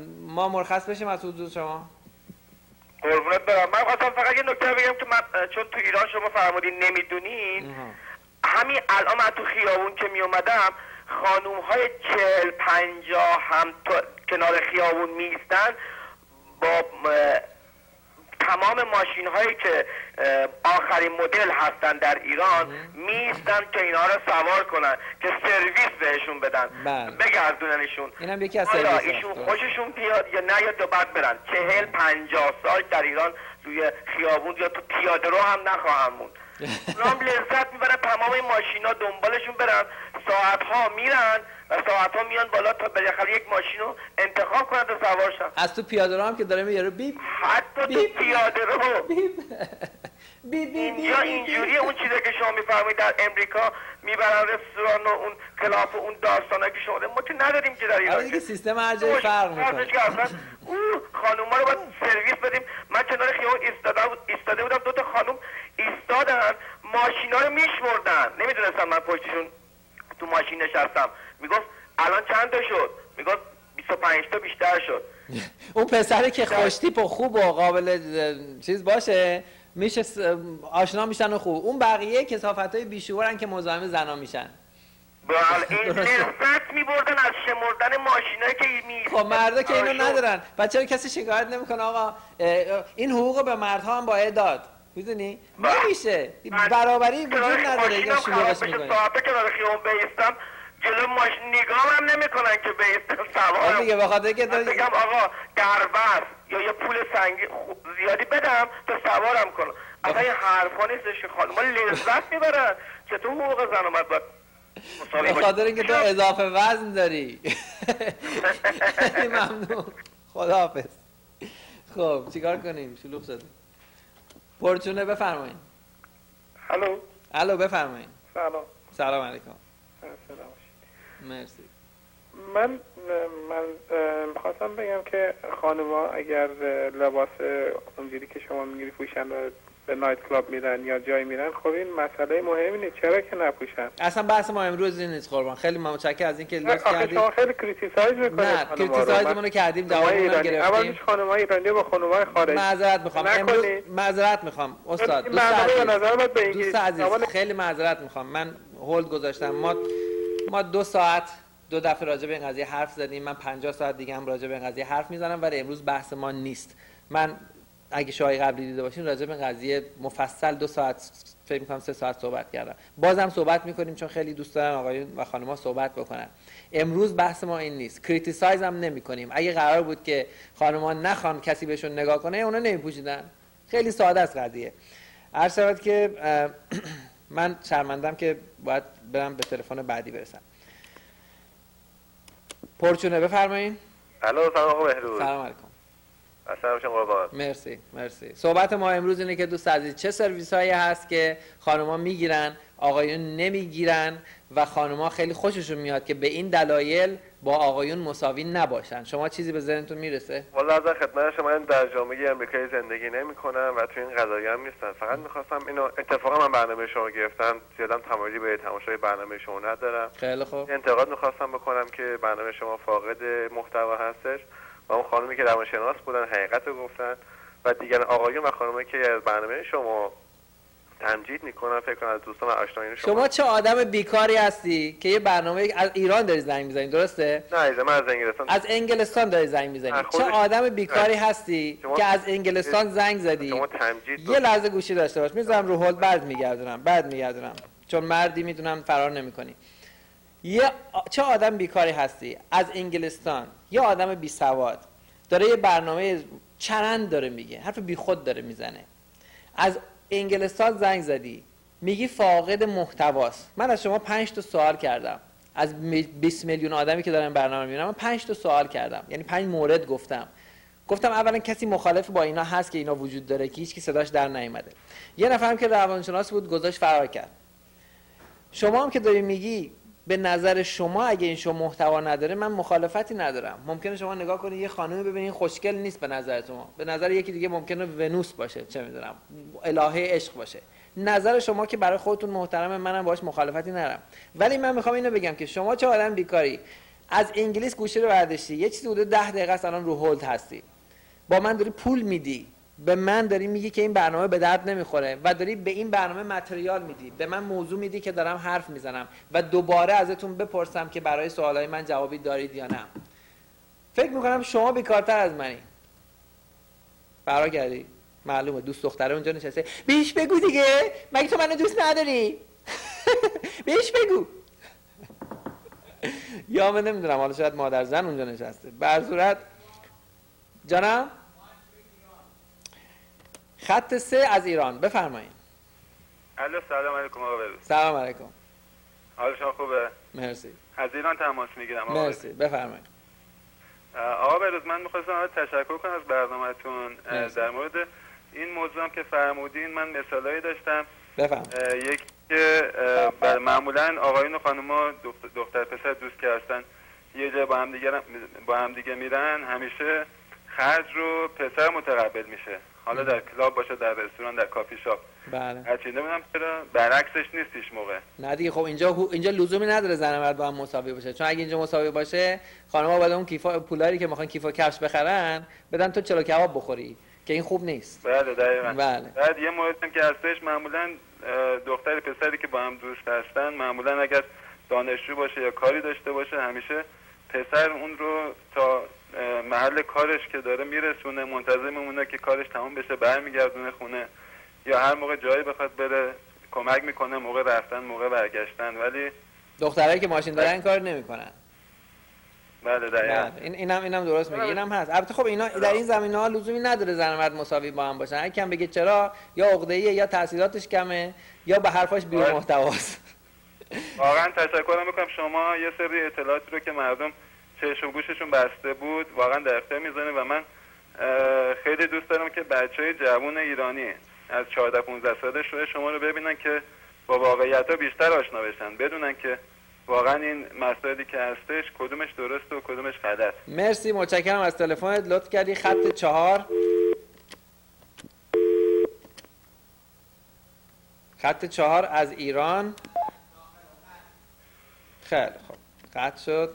ما مرخص بشیم از حضور شما. قربونت برم. من خواستم فقط یه نکته بگم که من چون تو ایران شما فرمودین نمیدونین، همین الان من تو خیابون که می اومدم خانوم های 40-50 هم کنار خیابون میستن با تمام ماشین هایی که آخرین مدل هستن در ایران میستن که اینا رو سوار کنن که سرویس بهشون بدن، بگردوننشون. اینم یکی از حالا ایشون خوششون بیاد یا نه یا دو بعد برن. 40-50 سال در ایران روی خیابون یا تو پیاده رو هم نخواهم موند. اونا هم لذت میبرن تمام این ماشینا دنبالشون برن، ساعتها میرن و ساعتها میان بالا تا بالاخره یک ماشین رو انتخاب کنن تا سوار شن. از تو پیاده رو هم که داره میاره بیپ، حتی تو پیاده رو بیپ اینجا اینجوریه. اون چیزی که شما میفرمایید در امریکا میبرن رستوران و اون کلاپ و اون داستانا که شما ما که نداریم که در ایران. دیگه سیستم هر جایی فرق میکنه. خانوما رو باید سرویس بدیم. من کنار خیابون ایستاده بودم، دو تا خانم ایستادن ماشینا رو میشمردن، نمیدونستم من پشتشون تو ماشین نشستم. میگفت الان چند تا شد؟ میگفت 25 تا بیشتر شد. اون پسری که خوشتیپ و خوب و قابل چیز باشه میشه آشنا میشن و خوب. اون بقیه کثافتای بیشعورن که مزاحم زنا میشن. بله این لذت میبردن از شمردن ماشینایی که خب مردا که اینو ندارن. بچه‌ها کسی شکایت نمیکنه آقا این حقوق به مردها هم باید داد. میدونی؟ نمیشه. برابری وجود نداره. اینا شلوغش میکنه. ساعته که داره خیابون بیستم جلو ماشین نگاه هم نمیکنن که بیستم سوارم. دیگه بخاطر که بگم آقا دربست یا یه پول زیادی بدم تا سوارم کنم. اصلا این حرفا نیستش که خانم‌ها لذت میبرن. چطور حقوق زن اومد باید به خاطر اینکه تو اضافه وزن داری. ممنون. خداحافظ. خب چیکار کنیم؟ شلوغ شده. پرچونه بفرمایید. الو بفرمایید. سلام علیکم. مرسی. من خواستم بگم که خانوما اگر لباس اونجوری که شما میگیری پوشن و به نایت کلاب میرن یا جایی میرن، خب این مسئله مهمی نیست، چرا که نپوشن؟ اصلا بحث ما امروز این نیست قربان. خیلی متشکرم از اینکه لطف کردید. شما خیلی کریتیسایز میکنید. نه کریتیسایزمون رو کردیم، جوابمون رو گرفتیم. اولش خانم‌های ایرانی با خانم‌های خارجی. معذرت میخوام امروز، معذرت میخوام استاد. دوست عزیز خیلی معذرت میخوام. من هولد گذاشتم. ما 2 ساعت 2 دفعه راجع به این قضیه حرف زدیم. من 50 ساعت دیگه هم راجع به این قضیه حرف میزنم، ولی امروز بحث ما نیست. من اگه شاهی قبلی دیده باشین راجع به قضیه مفصل 2 ساعت فکر می‌کنم 3 ساعت صحبت کردم. بازم صحبت می‌کنیم چون خیلی دوست دارن آقایون و خانم‌ها صحبت بکنن. امروز بحث ما این نیست. کریتیسایز هم نمی‌کنیم. اگه قرار بود که خانم‌ها نخوان کسی بهشون نگاه کنه، اونا نمی‌پوشیدن. خیلی ساده است قضیه. عرض شود که من شرمندم که باید برم به تلفن بعدی برسم. پرچونه بفرمایید. الو سلام آقا بهروز. سلام علیکم. السلام علیکم قربان. مرسی. صحبت ما امروز اینه که دوست عزیز چه سرویس هایی هست که خانم‌ها میگیرن آقایون نمیگیرن و خانم‌ها خیلی خوششون میاد که به این دلایل با آقایون مساوی نباشن. شما چیزی به ذهنتون میرسه؟ والا از خدمت شما، من در جامعه امریکایی زندگی نمی‌کنم و تو این قضایا هم نیستم. فقط می‌خواستم اینو اتفاقا من برنامه شما گرفتم، زیادم تمایلی به تماشای برنامه شما ندارم. خیلی خوب. انتقاد می‌خواستم بکنم که برنامه شما فاقد محتوا هستش و اون خانمی که روانشناس بودن حقیقت رو گفتن و دیگر آقایون و خانمایی که از برنامه شما تمجید میکنن، فکر کنم از دوستان و آشنایان شما چه آدم بیکاری هستی که یه برنامه از ایران داری زنگ میزنی، درسته؟ نه من از انگلستان. از انگلستان داری زنگ میزنی. چه آدم بیکاری هستی که از انگلستان زنگ زدی؟ شما تمجید یه لحظه گوشی داشته باش. میذارم رو هولد، بعد میگردونم چون مردی میدونم فرار نمیکنی. چه آدم بیکاری هستی از انگلستان، یه آدم بی سواد داره یه برنامه چرند داره میگه، حرف بی خود داره میزنه. از انگلستان زنگ زدی میگی فاقد محتواست. من از شما 5 تا سوال کردم، از 20 میلیون آدمی که دارن برنامه میبینن من 5 تا سوال کردم، یعنی 5 مورد گفتم اولا کسی مخالف با اینا هست که اینا وجود داره که هیچکی صداش در نیامده. یه نفرم که روانشناس بود گذاشت فرار کرد. شما هم که داری میگی به نظر شما اگه این شو محتوا نداره من مخالفتی ندارم. ممکنه شما نگاه کنید یه خانمی ببینید خوشگل نیست به نظر شما، به نظر یکی دیگه ممکنه ونوس باشه، چه میدونم الهه عشق باشه. نظر شما که برای خودتون محترمه، منم باهاش مخالفتی ندارم. ولی من میخوام اینو بگم که شما چه آدم بیکاری از انگلیس گوشی رو برداشتی، یه چیزی حدود 10 دقیقه است الان رو هولد هستی، با من داری پول میدی، به من داری میگی که این برنامه به درد نمیخوره و داری به این برنامه متریال میدی، به من موضوع میدی که دارم حرف میزنم و دوباره ازتون بپرسم که برای سوالای من جوابی دارید یا نه. فکر میکنم شما بیکارتر از منی. فرار کردی؟ معلومه دوست دختره اونجا نشسته. بهش بگو دیگه، مگه تو منو دوست نداری؟ بهش بگو. یا من نمیدونم، حالا شاید مادر زن اونجا نشسته. به هر صورت جانم خط 3 از ایران بفرمایید. الو سلام علیکم آقا بروز. سلام علیکم. حال شما خوبه؟ مرسی. از ایران تماس میگیرم آقا. مرسی بفرمایید. آقا بروز من می‌خواستم تشکر کنم از برنامه‌تون در مورد این موضوع هم که فرمودین. من مثالایی داشتم. بفرمایید. یک که معمولا آقایون و خانم‌ها دختر پسر دوست که هستن یه جای با هم دیگه میرن، همیشه خرج رو پسر متقبل میشه، حالا در کلاب باشه، در رستوران، در کافی شاپ. بله. هرچی نمیدونم چرا برعکسش نیستیش موقع. نه دیگه خب اینجا لزومی نداره زن و مرد با هم مساوی باشه، چون اگه اینجا مساوی باشه خانم‌ها باید اون کیفا پولاری که میخوان کیفا کفش بخرن بدن تو چلو کباب بخوری که این خوب نیست. بله دقیقاً. بله. بعد یه موردی که هستش، معمولا دختر پسری که با هم دوست هستن معمولا اگر دانشجو باشه یا کاری داشته باشه همیشه پسر اون رو تا محل کارش که داره میرسونه، منتظر میمونه که کارش تمام بشه برمیگردونه خونه، یا هر موقع جایی بخواد بره کمک میکنه، موقع رفتن موقع برگشتن. ولی دخترایی که ماشین دارن کار نمیکنن. بله دقیقاً. اینم درست میگه، اینم هست. البته خب اینا در این زمینه‌ها لزومی نداره زن و مرد مساوی با هم باشن. اگه کم بگه چرا، یا عقده‌ایه یا تحصیلاتش کمه یا به حرفاش بی محتواست. واقعا تشکر میکنم. شما یه سری اطلاعاتی رو که مردم چشم و گوششون بسته بود واقعا در اختیار میذارین و من خیلی دوست دارم که بچهای جوان ایرانی از 14 15 سالش شما رو ببینن که با واقعیت‌ها بیشتر آشنا بشن، بدونن که واقعا این مسائلی که هستش کدومش درسته و کدومش غلط. مرسی، متشکرم از تلفنت، لطف کردی. خط 4 خط 4 از ایران. خیلی خب قطع شد.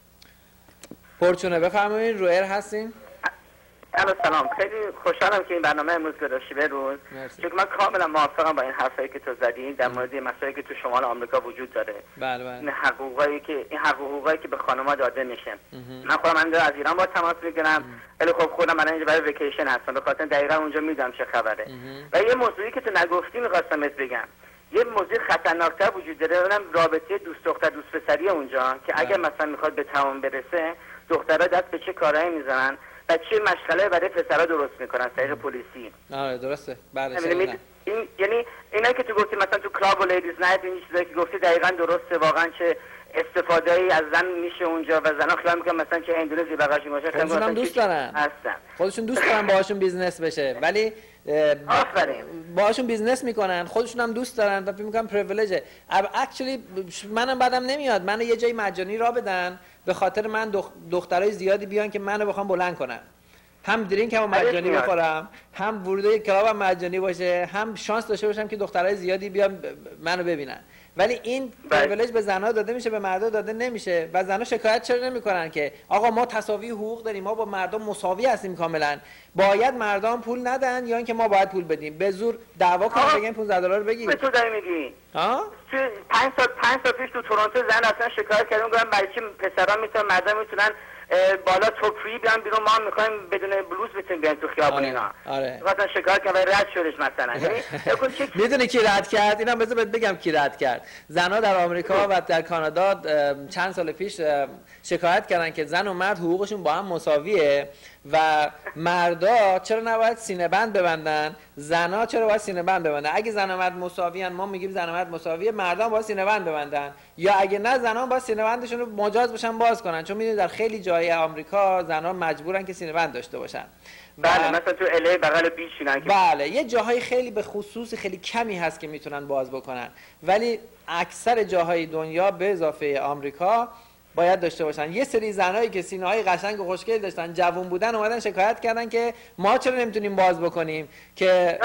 پرچونه بفرمایید، رو ایر هستین. سلام، خیلی خوشحالم که این برنامه امروز گذاشتی بروز، چون من کاملا موافقم با این حرفایی که تو زدی در مورد مسائلی که تو شمال آمریکا وجود داره. بله بله. این حقوقایی که به خانم‌ها داده میشه. من خودم از ایران با تماس میگیرم، ولی خب خودم الان اینجا برای ویکیشن هستم، به خاطر دقیقاً اونجا میدونم چه خبره. و یه موضوعی که تو نگفتی می‌خواستم بگم، یه موضوع خطرناکتر وجود داره، اونم رابطه دوست دختر دوست پسری اونجا که اگر مثلا میخواد به تمام برسه، دخترها دست به چه کارهایی میزنن و چه مشغله برای پسرها درست میکنن طریق پلیسی. آره درسته. بله. یعنی اینا که تو گفتی مثلا تو کلاب و لیدیز نایت، این چیزایی که گفتی دقیقاً درسته، واقعا چه استفاده‌ای از زن میشه اونجا و زنا خیال میکنن مثلا چه هندونه بغلشون باشه، خودشون هم دوست دارن هستن، خودشون دوست دارن باهاشون بیزنس بشه، ولی باهاشون بیزنس میکنن، خودشون هم دوست دارن و فکر میکنم پریویلیجه. اکچولی منم بعدم نمیاد منو یه جای مجانی راه بدن به خاطر من دخترای زیادی بیان که منو بخوام بلند کنن، هم درینکمو مجانی بخورم، هم ورود کلابم مجانی باشه، هم شانس داشته باشم که دخترای زیادی بیان منو ببینن. ولی این پریویلیج به زنها داده میشه، به مردا داده نمیشه و زنها شکایت چرا نمیکنن که آقا ما تساوی حقوق داریم، ما با مردم مساوی هستیم کاملا، باید مردم پول ندن یا اینکه ما باید پول بدیم؟ به زور دعوا کنن بگن $15 رو بگیر. تو داری میگی ها 5 سال پیش تو تورنتو زن اصلا شکایت کردن، گفتن برای چی پسرا میتونن مردم میتونن بالا توپی بیان بیرون، ما هم میخوایم بدون بلوز بتونیم بیان تو خیابون. اینا مثلا شکایت کردن رد شدش مثلا. یعنی میدونی کی رد کرد؟ اینم بذار بهت بگم کی رد کرد. زنها در آمریکا و در کانادا چند سال پیش شکایت کردن که زن و مرد حقوقشون با هم مساویه و مردا چرا نباید سینه بند ببندن، زنها چرا باید سینه بند ببندن؟ اگه زن و مرد مساویان، ما میگیم زن و مرد مساویه، مردان باید سینه بند ببندن، یا اگه نه زنان باید سینه بندشون رو مجاز باشن باز کنن، چون میدونید در خیلی جای آمریکا زنان مجبورن که سینه بند داشته باشن. بله مثلا تو الی بغل بیچینن که بله یه جاهای خیلی به خصوص خیلی کمی هست که میتونن باز بکنن، ولی اکثر جاهای دنیا به اضافه آمریکا باید داشته باشن. یه سری زنایی که سینه‌های قشنگ و خوشگل داشتن، جوون بودن، اومدن شکایت کردن که ما چرا نمیتونیم باز بکنیم، که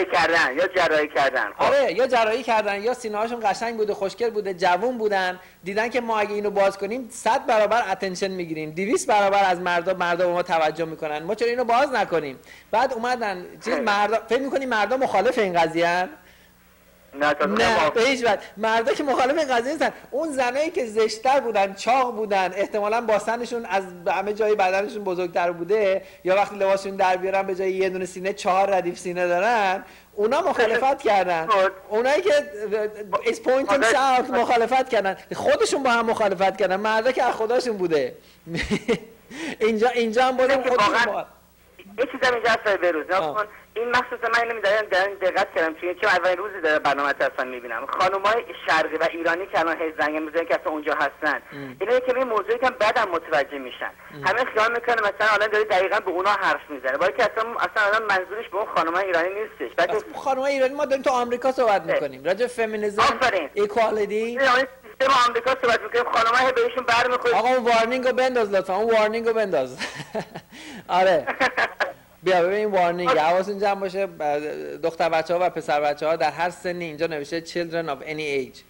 جراحی کردن. آره یا جراحی کردن یا سینه‌هاشون قشنگ بوده، خوشگل بوده، جوون بودن، دیدن که ما اگه اینو باز کنیم 100 برابر اتنشن میگیریم، 200 برابر از مردا به ما توجه میکنن، ما چرا اینو باز نکنیم؟ بعد اومدن مردا فکر می‌کنی مردا مخالف این قضیه‌ان؟ نه به هیچ وجه. مردا که مخالف این قضیه نیستن، اون زنایی که زشت‌تر بودن، چاق بودن، احتمالاً باسنشون از همه جای بدنشون بزرگتر بوده، یا وقتی لباسشون در بیارن به جای یه دونه سینه 4 ردیف سینه دارن، اونا مخالفت کردن. اونایی که is pointing south مخالفت کردن، خودشون با هم مخالفت کردن، مردا که از خودشون بوده. اینجا هم بودن خودشون یه چیزم اینجا هست بروز نکن این مخصوصا من نمیدونم دقت کردم چون اولین روزی داره برنامه اصلا میبینم خانم‌های شرقی و ایرانی که الان هی زنگ میزنن که اصلا اونجا هستن اینا که این موضوعی که بعدم متوجه میشن همه خیال میکنه مثلا الان داره دقیقاً به اونا حرف میزنه ولی که اصلا الان منظورش به اون خانم‌های ایرانی نیستش بعد خانم‌های ایرانی ما داریم تو آمریکا صحبت میکنیم راجع فمینیسم ایکوالیتی سیستم آمریکا صحبت میکنیم خانم‌ها بهشون برمیخوره آقا اون وارنینگو بنداز لطفا اون وارنینگو بنداز آره بیا ببین این وارنینگ حواستون جمع باشه دختر بچه‌ها و پسر بچه‌ها در هر سنی اینجا نوشته children of any age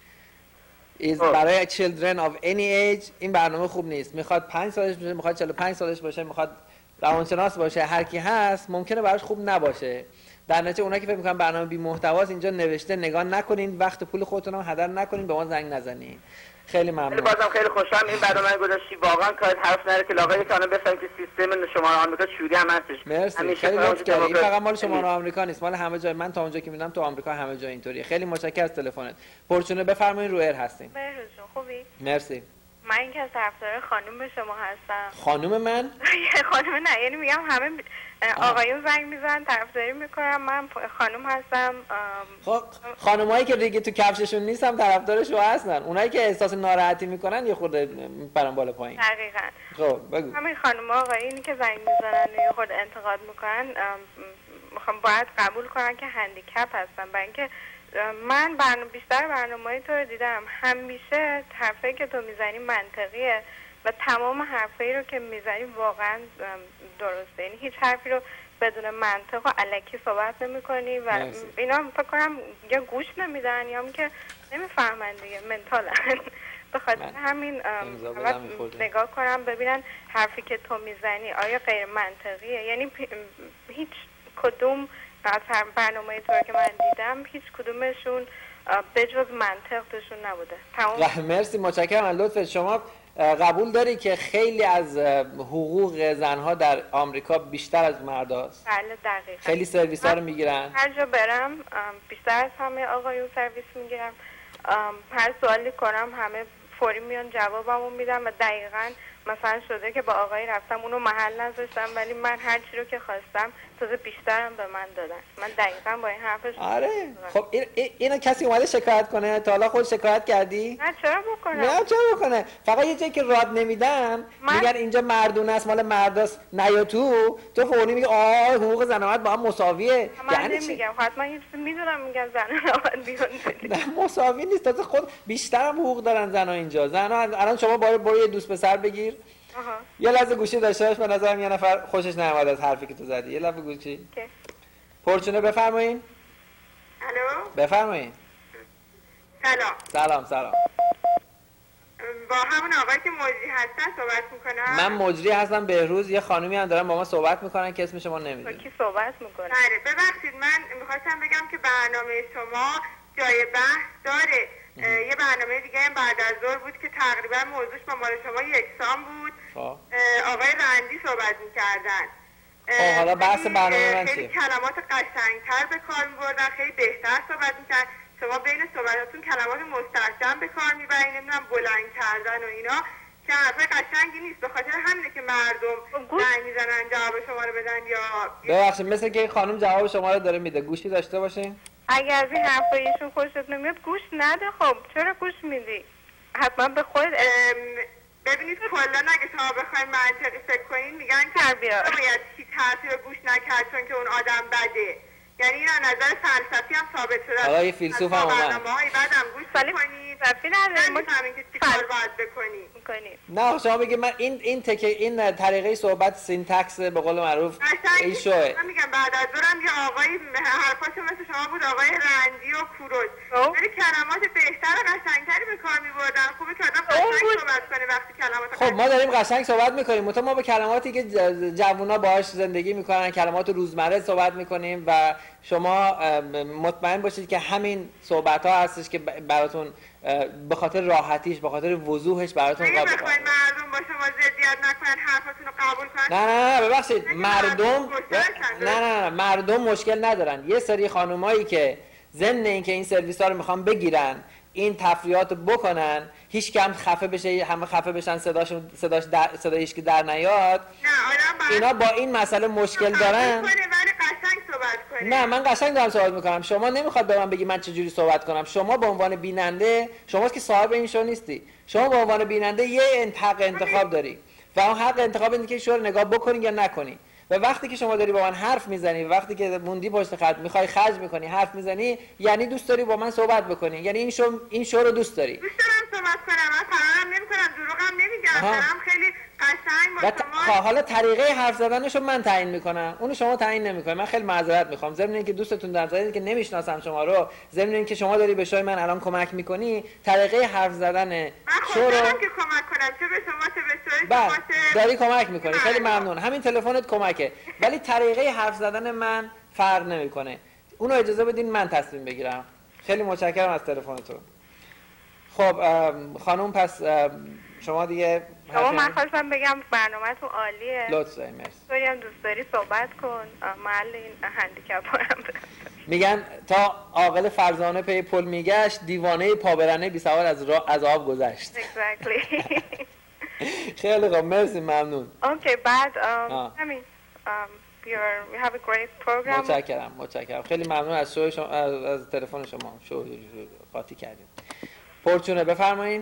برای children of any age این برنامه خوب نیست میخواد 5 سالش باشه میخواد 45 سالش باشه میخواد روانشناس باشه هر کی هست ممکنه براش خوب نباشه در نتیجه اونایی که فکر می‌کنن برنامه بی محتواست اینجا نوشته نگاه نکنین وقت پول خودتون هم هدر نکنین به ما زنگ نزنین خیلی ممنون بازم خیلی خوشحالم این برنامه گذاشتی واقعا کار حرف نره که لاغری که الان بفهمید که سیستم شماره آمریکا چوری هم هستش مرسی خیلی لطف کردی این فقط مال شماره آمریکا نیست مال همه جای من تا اونجا که میدونم تو آمریکا همه جا اینطوریه خیلی متشکرم از تلفنت پرچونه بفرمایید رو ایر هستین بهروز خوبی مرسی من این که طرفدار خانم شما هستم خانم من خانم نه یعنی میگم همه آقایون زنگ میزنن طرفداری میکنم من خانم هستم خب خانمایی که ریگی تو کفششون نیستم طرفدارشو هستن اونایی که احساس ناراحتی میکنن یه خورده میپرن بالا پایین دقیقاً خب بگو همین خانم آقایونی که زنگ میزنن و یه خورده انتقاد میکنن میخوام باید قبول کنن که هندیکپ هستن برای اینکه من بیشتر برنامه‌های تو رو دیدم همیشه حرفایی که تو میزنی منطقیه و تمام حرفایی رو که میزنی واقعا درسته یعنی هیچ حرفی رو بدون منطق و الکی صحبت نمی‌کنی و اینا فکر کنم یا گوش نمیدن یا که نمیفهمن دیگه منتالن به خاطر همین نگاه کنم ببینن حرفی که تو میزنی آیا غیر منطقیه یعنی هیچ کدوم از برنامه تو که من دیدم هیچ کدومشون به جز منطق توشون نبوده تمام مرسی متشکرم از لطفت شما قبول داری که خیلی از حقوق زنها در آمریکا بیشتر از مرداست؟ بله دقیقاً خیلی سرویس ها رو میگیرن؟ هر جا برم بیشتر از همه آقایون سرویس میگیرم هر سوالی کنم همه فوری میان جوابمو میدم و دقیقاً مثلا شده که با آقایی رفتم اونو محل نذاشتم ولی من هر چی رو که خواستم تازه بیشترم به من دادن من دقیقاً با این حرفش آره خب اینو کسی اومده شکایت کنه تا حالا خود شکایت کردی نه چرا بکنه نه چرا بکنه فقط یه جایی که راد نمیدن میگن اینجا مردونه است مال مرداست نیا تو فوری میگه حقوق زن و مرد با هم مساویه من نمیگم حتما یه چیزی میدونم میگن زن و مرد بیان نه مساوی نیست تازه خود بیشتر هم حقوق دارن زنها اینجا زنها الان شما برو یه دوست پسر بگیر یه لحظه گوشی داشته باش به نظرم یه نفر خوشش نیامد از حرفی که تو زدی یه لحظه گوشی پرچونه بفرمایید الو بفرمایید سلام با همون آقایی که مجری هستن صحبت میکنم من مجری هستم بهروز یه خانومی هم دارن با ما صحبت میکنن که اسم شما نمیدونم کی صحبت میکنه آره ببخشید من میخواستم بگم که برنامه شما جای بحث داره یه برنامه دیگه هم بعد از ظهر بود که تقریبا موضوعش با مال شما یکسان بود آقای رندی صحبت میکردن حالا بحث برنامه من خیلی کلمات قشنگتر به کار میبردن خیلی بهتر صحبت میکردن شما بین صحبتاتون کلمات مستحکم به کار میبرین نمیدونم بلند کردن و اینا که حرفای قشنگی نیست به خاطر همینه که مردم زنگ میزنن جواب شما رو بدن یا ببخشید مثل که این خانم جواب شما رو داره میده گوشی داشته باشین اگه از این حرفای ایشون خوشت نمیاد گوش نده خب چرا گوش میدی حتما به خود ببینید کلا اگه شما بخواید منطقی فکر کنین میگن که باید هیچ حرفی رو گوش نکرد چون که اون آدم بده یعنی این از نظر فلسفی هم ثابت شده حالا یه فیلسوف هم اومد برنامه‌های بعدم گوش کنید فلسفی نداره نمی‌فهمین که چی کار باید بکنید نه شما بگید من این طریقه صحبت سینتکس به قول معروف این شوه من میگم بعد از ظهرم یه آقای حرفاشو مثل شما بود آقای رندی و کوروش ولی کلمات بهتر و قشنگتری به کار می‌بردن خوبه که آدم قشنگ صحبت کنه وقتی کلمات خب ما داریم قشنگ صحبت می‌کنیم ما به کلماتی که جوونا باهاش زندگی می‌کنن کلمات روزمره صحبت می‌کنیم و شما مطمئن باشید که همین صحبت‌ها هستش که براتون به خاطر راحتیش به خاطر وضوحش براتون قابل مردم با شما ضدیت نکنن حرفتون رو قبول کنن نه ببخشید مردم مشکل ندارن یه سری خانومایی که ضمن اینکه این سرویس ها رو میخوان بگیرن این تفریحات رو بکنن هیچ کم خفه بشه، همه خفه بشن، صدایش که در نیاد. اینا با این مسئله مشکل دارن. نه من قشنگ دارم صحبت میکنم. شما نمیخواد به من بگی من چجوری صحبت کنم. شما به عنوان بیننده، شما که صاحب این شو نیستی، شما به عنوان بیننده یه حق انتخاب داری و اون حق انتخاب اینه که شو رو نگاه بکنی یا نکنی. و وقتی که شما داری با من حرف میزنی و وقتی که موندی پشت خط میخوای خرج میکنی حرف میزنی، یعنی دوست داری با من صحبت بکنی، یعنی این شو رو دوست داری. دوست دارم صحبت کنم، من فرارم نمیکنم، دروغم نمیگم، دارم خیلی قشنگ با شما. حالا طریقه حرف زدنشو من تعیین میکنم، اونو شما تعیین نمیکنی. من خیلی معذرت میخوام، ضمن اینکه دوستتون در زدید که نمیشناسم شما رو، ضمن اینکه شما داری به شوی من الان کمک میکنی، طریقه حرف زدن شو رو که کمک کنم، چه به شما چه به شوی شما داری کمک میکنی. خیلی ممنون، همین تلفنت کمکه، ولی طریقه حرف زدن من فرق نمیکنه. اونو اجازه بدین من تصمیم بگیرم. خیلی متشکرم از تلفنتون. خب خانم، پس شما دیگه من خواستم بگم برنامه‌تون عالیه. لطفاً مرسی. تو هم دوست داری صحبت کن، محل این هندیکپ هم میگن تا عاقل فرزانه پی پل میگشت، دیوانه پابرنه بی سوار از آب گذشت. Exactly. خیلی خوب، مرسی، ممنون. اوکی، بعد همین you have a great program. متشکرم. خیلی ممنون از شو شما، از تلفن شما. شو قاطی کردیم. پرچونه بفرمایید.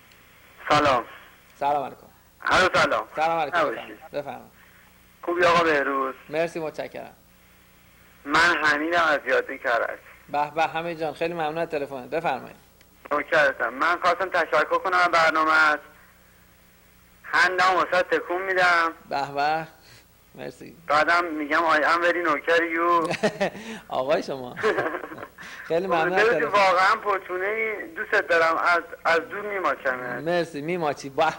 سلام علیکم. سلام علیکم. بفرمایید. خوبی آقا بهروز؟ مرسی، متشکرم. من حمیدم از یادی کرج. به حمید جان، خیلی ممنون از تلفنت. بفرمایید. نوکرتم. من خواستم تشکر کنم از برنامه‌ات. هندم واسه تکون میدم. به مرسی. بعدم میگم I am very نوکر یو. آقای شما. خیلی ممنون از تلفن. واقعا پرچونه دوست دارم، از دور میماچم. مرسی، میماچی. به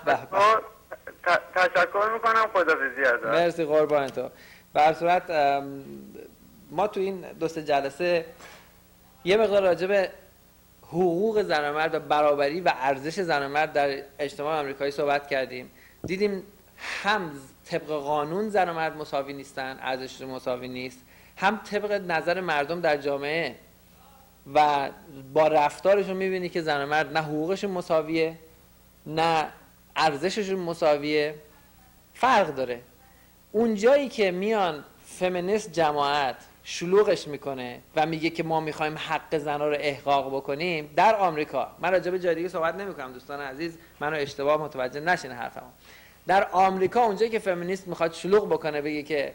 تشکر میکنم، خداحافظی ازت. مرسی، قربان تو. به هر صورت ما تو این دو سه جلسه یه مقدار راجع به حقوق زن و مرد و برابری و ارزش زن و مرد در اجتماع آمریکایی صحبت کردیم. دیدیم هم طبق قانون زن و مرد مساوی نیستن، ارزش مساوی نیست، هم طبق نظر مردم در جامعه و با رفتارشون میبینی که زن و مرد نه حقوقشون مساویه نه ارزششون مساویه، فرق داره. اون جایی که میان فمینیست جماعت شلوغش میکنه و میگه که ما میخوایم حق زنها رو احقاق بکنیم در آمریکا، من راجع به جای دیگه صحبت نمیکنم دوستان عزیز، منو اشتباه متوجه نشین حرفمو. در آمریکا اونجایی که فمینیست میخواد شلوغ بکنه بگه که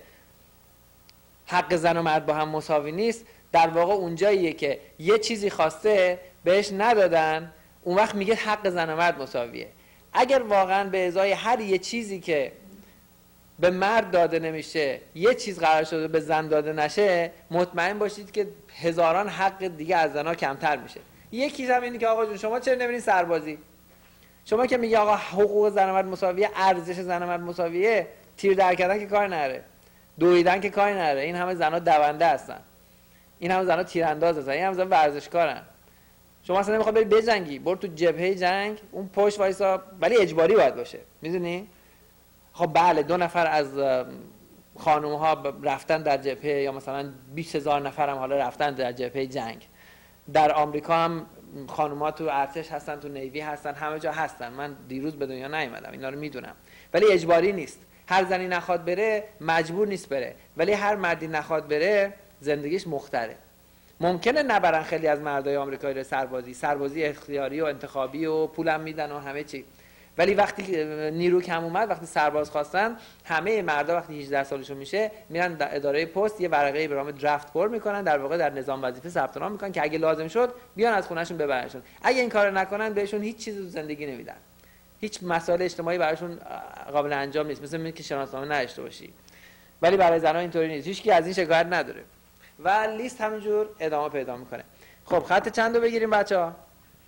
حق زن و مرد با هم مساوی نیست، در واقع اونجاییه که یه چیزی خواسته بهش ندادن، اون وقت میگه حق زن و مرد مساویه. اگر واقعا به ازای هر یه چیزی که به مرد داده نمیشه یه چیز قرار شده به زن داده نشه، مطمئن باشید که هزاران حق دیگه از زنها کمتر میشه. یکی هم اینه که آقا جون شما چرا نمیرین سربازی؟ شما که میگی آقا حقوق زن و مرد مساویه، ارزش زن و مرد مساویه، تیر در کردن که کار نره، دویدن که کار نره. این همه زنها دونده هستن، این همه زنها تیرانداز هستن، این همه زنها ورزشکارن. شما اصلا نمیخواد بری بجنگی، برو تو جبهه جنگ، اون پشت وایسا، ولی اجباری باید باشه، میدونی؟ خب بله 2 نفر از خانم ها رفتن در جبهه، یا مثلا 20,000 نفر هم حالا رفتن در جبهه جنگ. در آمریکا هم خانم ها تو ارتش هستن، تو نیوی هستن، همه جا هستن. من دیروز به دنیا نیومدم، اینا رو میدونم، ولی اجباری نیست. هر زنی نخواد بره مجبور نیست بره، ولی هر مردی نخواد بره زندگیش مختره. ممکنه نبرن خیلی از مردای آمریکایی رو سربازی اختیاری و انتخابی و پولم میدن و همه چی، ولی وقتی نیرو کم اومد، وقتی سرباز خواستن، همه مردا وقتی 18 سالشون میشه میرن در اداره پست یه ورقه به نام درافت پر میکنن، در واقع در نظام وظیفه ثبت نام میکنن که اگه لازم شد بیان از خونهشون ببرنشون. اگه این کارو نکنن بهشون هیچ چیزی تو زندگی نمیدن، هیچ مسائل اجتماعی براشون قابل انجام نیست، مثل اینکه شناسنامه نداشته باشی. ولی برای زنها اینطوری نیست، هیچکی از این شکایت نداره و لیست همینجور ادامه پیدا میکنه. خب خط چندو بگیریم بچه‌ها؟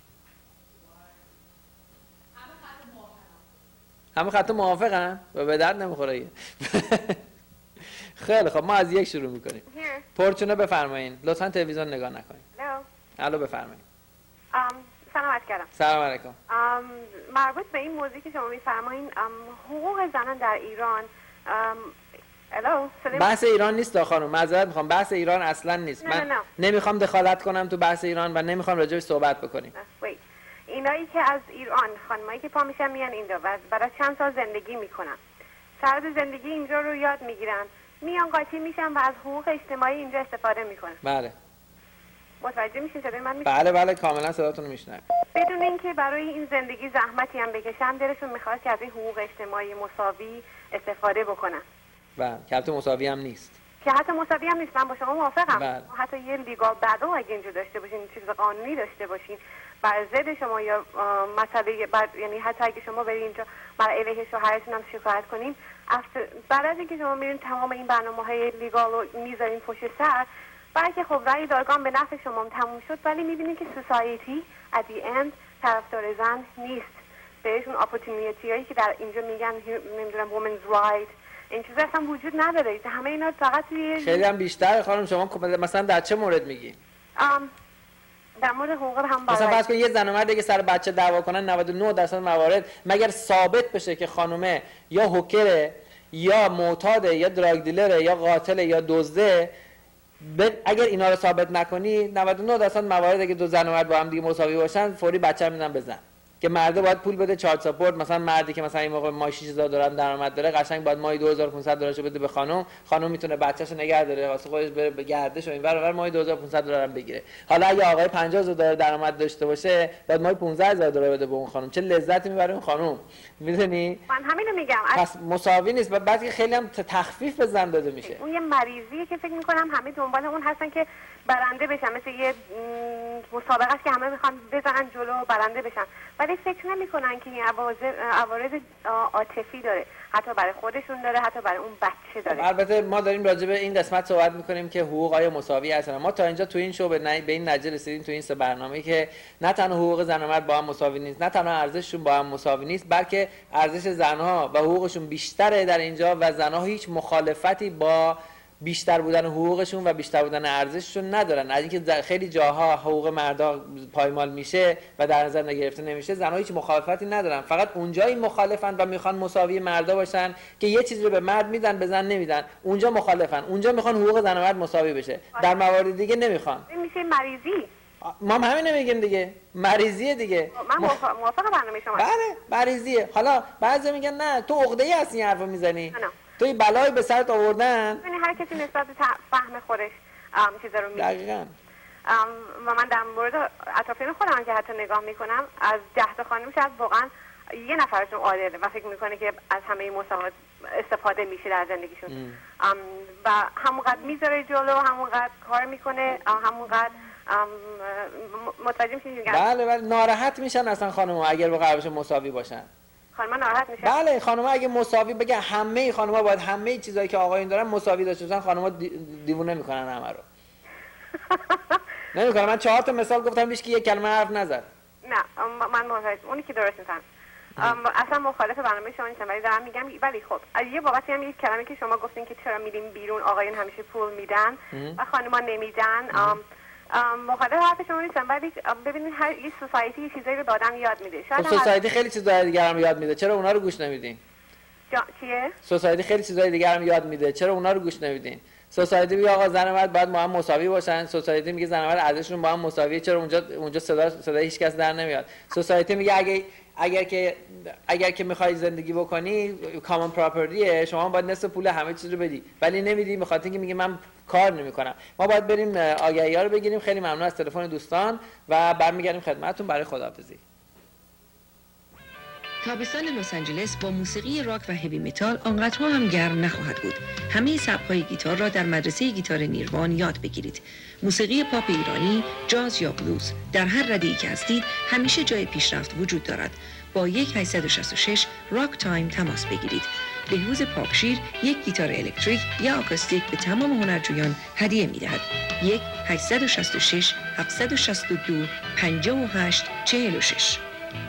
همه خط موافقن و به درد نمیخوره. خیلی خب ما از 1 شروع میکنیم. پرچونه بفرمایین، لطفا تلویزیون نگاه نکنین. الو بفرمایین. سلام کردم. سلام علیکم. مربوط به این موضوعی که شما میفرمایین، حقوق زنان در ایران، بحث ایران نیست خانم، معذرت میخوام، بحث ایران اصلا نیست. من نمیخوام دخالت کنم تو بحث ایران و نمیخوام راجعش صحبت بکنیم. اینایی که از ایران، خانمایی که پا میشن میان اینجا و برای چند سال زندگی میکنن، شرایط زندگی اینجا رو یاد میگیرن، میان قاطی میشن و از حقوق اجتماعی اینجا استفاده میکنن. بله متوجه میشین صدای من؟ بله کاملا صداتون رو میشنوم. بدون اینکه برای این زندگی زحمتی هم بکشن، دلشون میخواد که از این حقوق اجتماعی مساوی استفاده بکنن. بله که حتی مساوی هم نیست. که حتی مساوی هم نیست. من با شما موافقم. بله. حتی یه لیگال بتل اگه اینجا داشته باشین، چیز قانونی داشته باشین بر ضد شما یا مسئله یعنی حتی اگه شما برید اینجا بر علیه شوهرتون هم شکایت کنین، بعد از اینکه شما میرین تمام این برنامه‌های لیگال رو میذارین پشت سر، بلکه خب رأی دادگان به نفع شما هم تموم شد، ولی میبینید که سوسایتی at the end طرفدار زن نیست. بهشون اپورتونیتی هایی که در اینجا میگن نمیدونم women's right این چیزا اصلا وجود نداره. همه اینا فقط خیلی هم بیشتر. خانم شما مثلا در چه مورد میگی؟ در مورد حقوق هم مثلا فرض کن یه زن و مرد که سر بچه دعوا کنن 99% موارد مگر ثابت بشه که خانومه یا هوکره یا معتاده یا دراگ دیلره یا قاتله یا دزده، اگر اینا رو ثابت نکنی 99% موارد که دو زن و مرد با هم دیگه مساوی باشن فوری بچه میدن به زن. که مرده باید پول بده چارت ساپورت، مثلا مردی که مثلا این موقع ماه 6000 دلار درآمد داره قشنگ باید ماهی 2500 دلارشو بده به خانم میتونه بچه‌شو نگه داره واسه خودش بره به گردش و اینور اونور ماهی 2500 دلار هم بگیره. حالا اگه آقای 50000 دلار درآمد داشته باشه بعد ماهی 15000 دلار بده به اون خانم. چه لذتی میبره اون خانم، میدونی؟ من همینو میگم. پس مساوی نیست. بعد که خیلی هم تخفیف به زن داده میشه. اون یه مریضیه که فکر میکنم همه دنبال اون هستن که برنده بشن، مثل یه مسابقه است که همه میخوان بزنن جلو برنده بشن، ولی فکر نمیکنن که این عوارض عاطفی داره، حتی برای خودشون داره، حتی برای اون بچه داره. البته ما داریم راجع به این قسمت صحبت میکنیم که حقوق آیا مساوی هستن. ما تا اینجا تو این شو به این نتیجه رسیدیم تو این سه برنامه‌ای که نه تنها حقوق زن و مرد با هم مساوی نیست، نه تنها ارزششون با هم مساوی نیست، بلکه ارزش زنها و حقوقشون بیشتره در اینجا و زنها هیچ مخالفتی با بیشتر بودن حقوقشون و بیشتر بودن ارزششون ندارن. از اینکه خیلی جاها حقوق مردا پایمال میشه و در نظر نگرفته نمیشه، زنها هیچ مخالفتی ندارن، فقط اونجایی مخالفن و میخوان مساوی مردا باشن که یه چیزی رو به مرد میدن به زن نمیدن، اونجا مخالفن، اونجا میخوان حقوق زن و مرد مساوی بشه، در موارد دیگه نمیخوان. این میشه مریضی. ما هم همین میگیم دیگه، مریضیه دیگه. من موافق برنامه شما. بله مریضیه. حالا بعضی میگن نه تو عقده‌ای هستی این حرفو میزنی، توی بلایی به سرت آوردن. ببین هر کسی نسبت به فهم خودش چیزا رو میگه. دقیقاً. و من در مورد اطرافیان خودم که حتی نگاه میکنم، از 10 تا خانم شاید واقعا یه نفرشون عادله و فکر میکنه که از همه مساوات استفاده میشه در زندگیشون و همونقدر میذاره جلو، همونقدر کار میکنه، همونقدر متوجه میشین. بله ناراحت میشن اصلا خانم‌ها اگر واقعا بشه مساوی باشن. خانم‌ها ناراحت میشن. بله خانم‌ها اگه مساوی بگن، همه خانم‌ها باید همه چیزایی که آقایون دارن مساوی داشته باشن، خانم‌ها دیوونه میکنن همه رو. نمیکنم. من 4 تا مثال گفتم هیچ کی یک کلمه حرف نزد. نه من موافقم. اونی که درست میفهم. اصلا مخالف برنامه شما نیستم، ولی دارم میگم ولی خب یه بابتی هم یک کلمه که شما گفتین که چرا میریم بیرون آقایون همیشه پول میدن و خانم‌ها نمیدن، مخالف حرف شما نیستم، ولی ببینید هر یه سوسایتی یه چیزایی رو به آدم یاد میده. شاید سوسایتی خیلی چیزای دیگه هم یاد میده، چرا اونا رو گوش نمیدین؟ چیه؟ سوسایتی خیلی چیزای دیگه هم یاد میده، چرا اونا رو گوش نمیدین؟ سوسایتی میگه آقا زن و مرد باید با هم مساوی باشن، سوسایتی میگه زن و مرد ارزششون با هم مساویه، چرا اونجا صدای هیچ کس در نمیاد؟ سوسایتی میگه اگر که میخوای زندگی بکنی کامن پراپرتیه، شما باید نصف پول همه چیز رو بدی، ولی نمیدی بخاطر اینکه میگه من کار نمیکنم. ما باید بریم آگهی‌ها رو بگیریم. خیلی ممنون از تلفن دوستان و برمیگردیم خدمتتون برای خداحافظی. تابستان لس آنجلس با موسیقی راک و هوی متال آنقدرها هم گرم نخواهد بود. همه سبک‌های گیتار را در مدرسه گیتار نیروان یاد بگیرید. موسیقی پاپ ایرانی، جاز یا بلوز، در هر رده‌ای که هستید همیشه جای پیشرفت وجود دارد. با 1-866 راک تایم تماس بگیرید. بهروز پاکشیر یک گیتار الکتریک یا آکوستیک به تمام هنرجویان هدیه می‌دهد. 1-866 762 5846.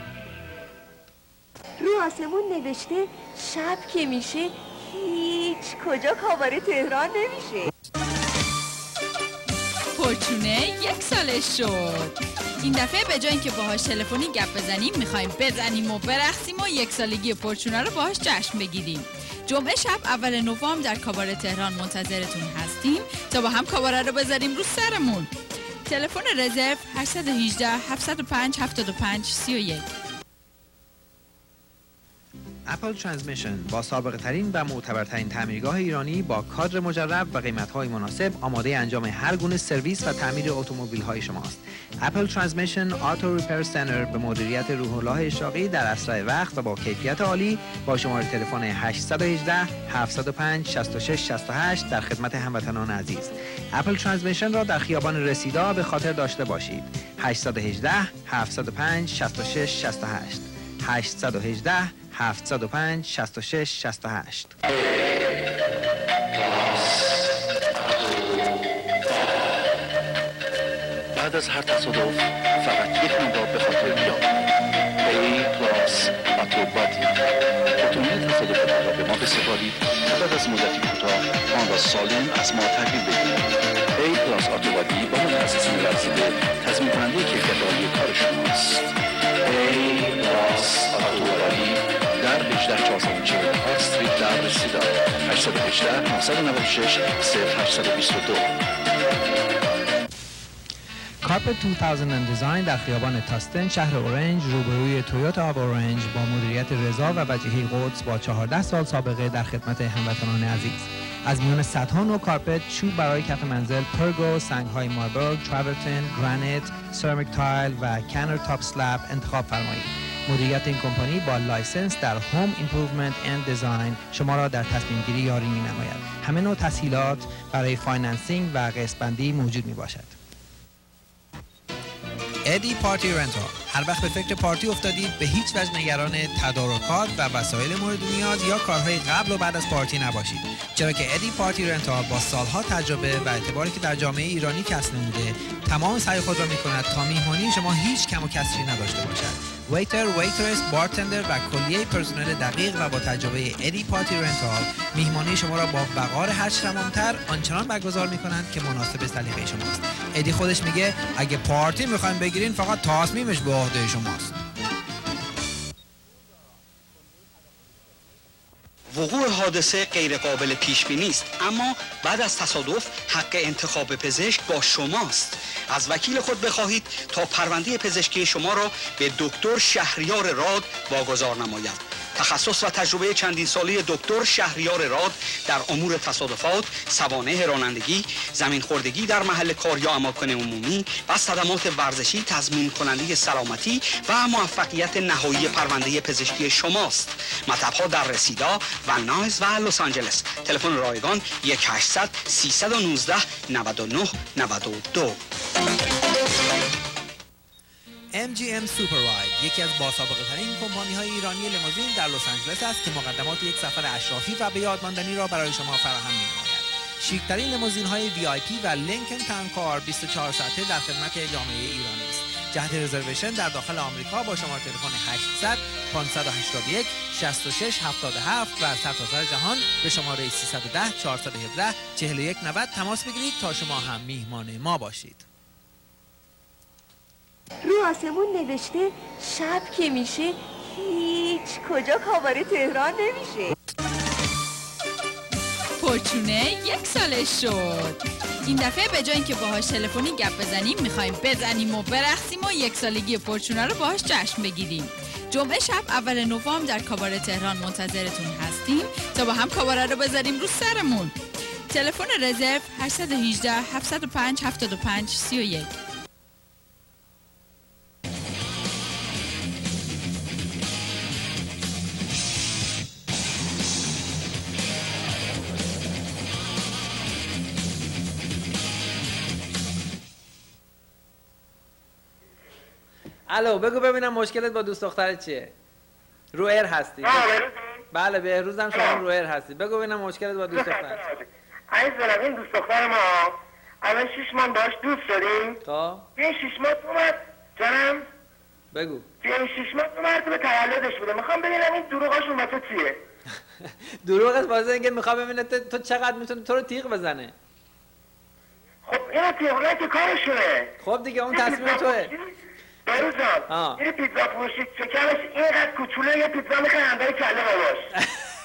رو آسمون نوشته شب که میشه هیچ کجا کاباره تهران نمیشه. پورچونه 1 سالش شد. این دفعه به جای اینکه باهاش تلفنی گپ بزنیم میخوایم بزنیم و برقصیم و 1 سالگی پورچونه رو باهاش جشن بگیریم. جمعه شب اول نوامبر در کاباره تهران منتظرتون هستیم تا با هم کاباره رو بذاریم رو سرمون. تلفن رزرو 818 705 75 31. اپل ترانسمیشن با سابقه ترین و معتبرترین تعمیرگاه ایرانی با کادر مجرب و قیمت‌های مناسب آماده انجام هر گونه سرویس و تعمیر اتومبیل‌های شماست. اپل ترانسمیشن آتو ریپر سنتر به مدیریت روح الله اشراقی در اسرع وقت و با کیفیت عالی با شماره تلفن 818 705 66 68 در خدمت هموطنان عزیز. اپل ترانسمیشن را در خیابان رسیدا به خاطر داشته باشید. 818 705 66 68 818 705 66 68. بعد از هر تصادف فقط یک نام را به خاطر بیاورید. A+ اتوبادی. اتومبیل تصادف را به ما بسپارید تا بعد از مدتی کوتاه آن را سالم از ما تحویل بدهید. A+ اتوبادی با متخصصین ورزیده تضمین کننده کیفیت عالی کار شماست. A+ اتوبادی در 18440 استریت در رسیدا 818 996 0822. کارپت 2000 دیزاین در خیابان تاستن شهر اورنج روبروی تویوتا آف اورنج با مدیریت رضا و وجیهی قدس با 14 سال سابقه در خدمت هموطنان عزیز. از میان صدها نوع کارپت، چوب برای کف منزل، پرگو، سنگ‌های ماربل، تراورتن، گرانیت، سرامیک تایل و کانر تاپ سلاب انتخاب فرمایید. مدیریت این کمپانی با لایسنس در هوم ایمپروومنت اند دیزاین شما را در تصمیم گیری یاری می‌نماید. همه نوع تسهیلات برای فایننسینگ و قسط‌بندی موجود میباشد. ادی پارتی رنتال. هر وقت به فکر پارتی افتادید به هیچ وجه نگران تدارکات و وسایل مورد نیاز یا کارهای قبل و بعد از پارتی نباشید، چرا که ادی پارتی رنتال با سالها تجربه و اعتباری که در جامعه ایرانی کسب نموده تمام سعی خود را می‌کند تا میهمانی شما هیچ کم و کسری نداشته باشد. ویتر، ویترس، بارتندر و کلیه پرسنل دقیق و با تجربه ادی پارتی رنتال میهمانی شما را با وقار هرچه تمام‌تر آنچنان برگزار می‌کنند که مناسب سلیقه شماست. ادی خودش میگه اگه پارتی می‌خواید بگیرین فقط تصمیمش به عهده شماست. وقوع حادثه غیر قابل پیش بینی است، اما بعد از تصادف حق انتخاب پزشک با شماست. از وکیل خود بخواهید تا پرونده پزشکی شما را به دکتر شهریار راد واگذار نماید. تخصص و تجربه چندین ساله دکتر شهریار راد در امور تصادفات، سوانح رانندگی، زمین خوردگی در محل کار یا اماکن عمومی و صدمات ورزشی تضمین کننده سلامتی و موفقیت نهایی پرونده پزشکی شماست. مطب‌ها در رسیدا و نایز و لس آنجلس. تلفن رایگان 1-800 319 99 92. MGM سوپرراید یکی از باسابقه ترین کمپانی‌های ایرانی لیموزین در لس آنجلس است که مقدمات یک سفر اشرافی و به یاد ماندنی را برای شما فراهم می‌نماید. شیک‌ترین لیموزین‌های VIP و لینکن تاون کار 24 ساعته در خدمت جامعه ایرانی است. جهت رزرویشن در داخل آمریکا با شماره تلفن 800 581 66 77 و سرتاسر جهان به شماره 310 417 4190 تماس بگیرید تا شما هم میهمان ما باشید. رو آسمون نوشته شب که میشه هیچ کجا کاباره تهران نمیشه. فورچونه 1 سالش شد. این دفعه به جای اینکه باهاش تلفنی گپ بزنیم میخوایم بزنیم و برقصیم و 1 سالگی فورچونه رو باهاش جشن بگیریم. جمعه شب اول نوامبر در کاباره تهران منتظرتون هستیم تا با هم کاباره رو بذاریم رو سرمون. تلفن رزرو 818 705 75 31. الو بگو ببینم مشکلت با دوست دخترت چیه؟ رو ایر هستی؟ بله بهروزم شما رو ایر هستی. بگو ببینم مشکلت با دوست دخترت چیه؟ عزیزم این دوست دختر ما الان 6 ماه باش دوست شدیم. خب این 6 ماه اومد جانم بگو. این 6 ماه اومد به تولدش بوده. میخوام ببینم این دروغاشون واسه چیه؟ دروغش واسه اینکه میخوام ببینه تو چقدر میتونی تو رو تیغ بزنه. خب اینا تیغونه که کارشونه. خب دیگه اون تصمیم توئه. بروزان یه پیتزا فروشی شکمش اینقدر کوچوله یه پیتزا میخوای اندای کله باش.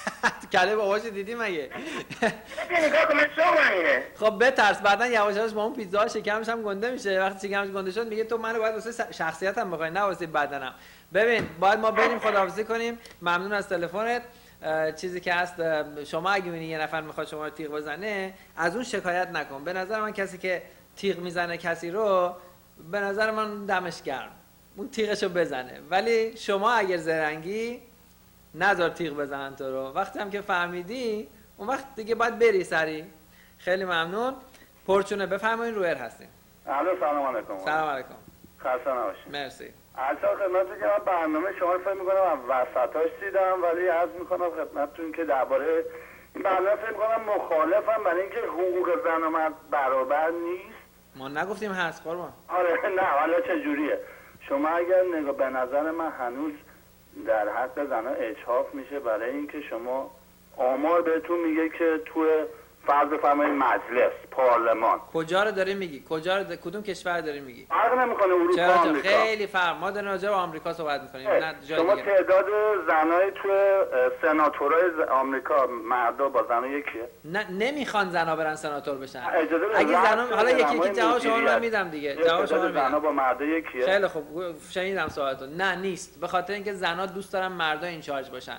کله باباش دیدی مگه؟ نگاه کن من اینه. خب بترس بعدن یواش یواش با اون پیتزا شکمش هم گنده میشه. وقتی شکمش گنده شد میگه تو منو باید واسه شخصیتم بخوای نه واسه بدنم. ببین باید ما بریم خداحافظی کنیم. ممنون از تلفنت. چیزی که هست شما اگه میبینی یه نفر میخواد شما رو تیغ بزنه از اون شکایت نکن. به نظر من کسی که تیغ میزنه کسی رو به نظر من دمش گرم اون تیغشو بزنه، ولی شما اگر زرنگی نذار تیغ بزنن تو رو. وقتی هم که فهمیدی اون وقت دیگه باید بری سری. خیلی ممنون. پرچونه بفرمایید رویر هستیم. الو سلام علیکم. سلام علیکم. خسته نباشید. مرسی. عرض خدمتتون که من برنامه شما رو فکر می‌کنم وسطاش دیدم، ولی عرض می‌کنم خدمتتون که درباره این برنامه فکر می‌کنم مخالفم، برای اینکه حقوق زن و مرد برابر نیست. ما نگفتیم هست قربان. آره نه حالا چه جوریه؟ شما اگر نگاه به نظر من هنوز در حق زنها اجحاف میشه، برای اینکه شما آمار بهتون میگه که تو فرض بفرمایید مجلس پارلمان کجا رو داری میگی؟ کدوم کشور داری میگی؟ فرق نمیکنه اروپا آمریکا. خیلی فرق. ما داریم راجع به آمریکا صحبت میکنیم نه جای شما دیگه. تعداد زنای تو سناتورای آمریکا مردا با زنا یکیه؟ نه نمیخوان زنا برن سناتور بشن. اگه زنا حالا یکی جواب شما رو میدم دیگه. جواب شما رو میدم. زنا با مردا یکیه؟ خیلی خوب شنیدم سوالتون. نه نیست، به خاطر اینکه زنا دوست دارن مردا اینچارج باشن.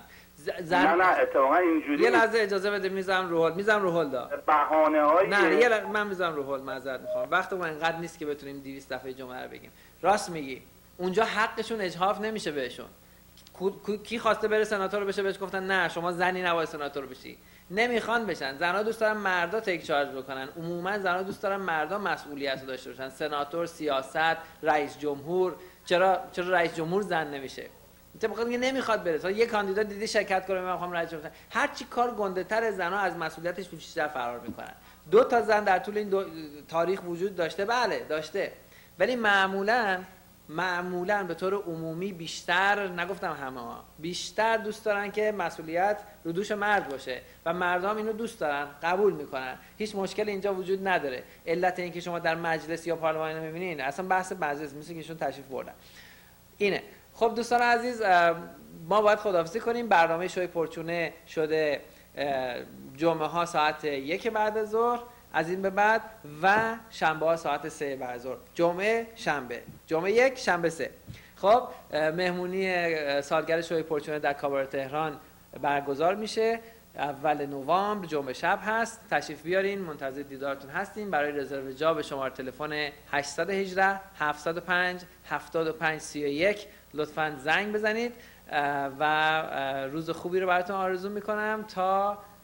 نه اتفاقا اینجوری. یه لحظه اجازه بده میذارم رو هول دا. بهانه‌های نه من میذارم رو هول. معذرت میخوام وقتمون اینقدر نیست که بتونیم 200 دفعه جمعه رو بگیم. راست میگی اونجا حقشون اجحاف نمیشه بهشون. کی خواسته بره سناتور بشه بهش گفتن نه شما زنی نباید سناتور بشی. نمیخوان بشن. زنا دوست دارن مردا تیک چارج بکنن. عموما زنا دوست دارن مردا مسئولیت داشته باشن. سناتور، سیاست، رئیس جمهور. چرا رئیس جمهور زن نمیشه؟ طبقا دیگه نمیخواد بره. تا یه کاندیدات دیدی شرکت کنه من میخوام رئیس جمهور. هر چی کار گنده تر زنا از مسئولیتش بیشتر فرار میکنن. 2 زن در طول این تاریخ وجود داشته، بله داشته، ولی معمولاً به طور عمومی بیشتر، نگفتم همه ها، بیشتر دوست دارن که مسئولیت رو دوش مرد باشه و مردم اینو دوست دارن، قبول میکنن. هیچ مشکل اینجا وجود نداره. علت اینکه شما در مجلس یا پارلمان اینو میبینین اصلا بحث مجلس مثل که ایشون تشریف بردن اینه. خب دوستان عزیز ما باید خداحافظی کنیم. برنامه شوی پرچونه شده جمعه ها ساعت 1 بعد از ظهر از این به بعد و شنبه ها ساعت 3 بعد از ظهر. جمعه 1 شنبه 3. خب مهمونی سالگرد شوی پرچونه در کاباره تهران برگزار میشه اول نوامبر، جمعه شب هست. تشریف بیارین، منتظر دیدارتون هستیم. برای رزرو جا به شماره تلفن 818 705 7531 لطفاً زنگ بزنید و روز خوبی رو براتون آرزو میکنم تا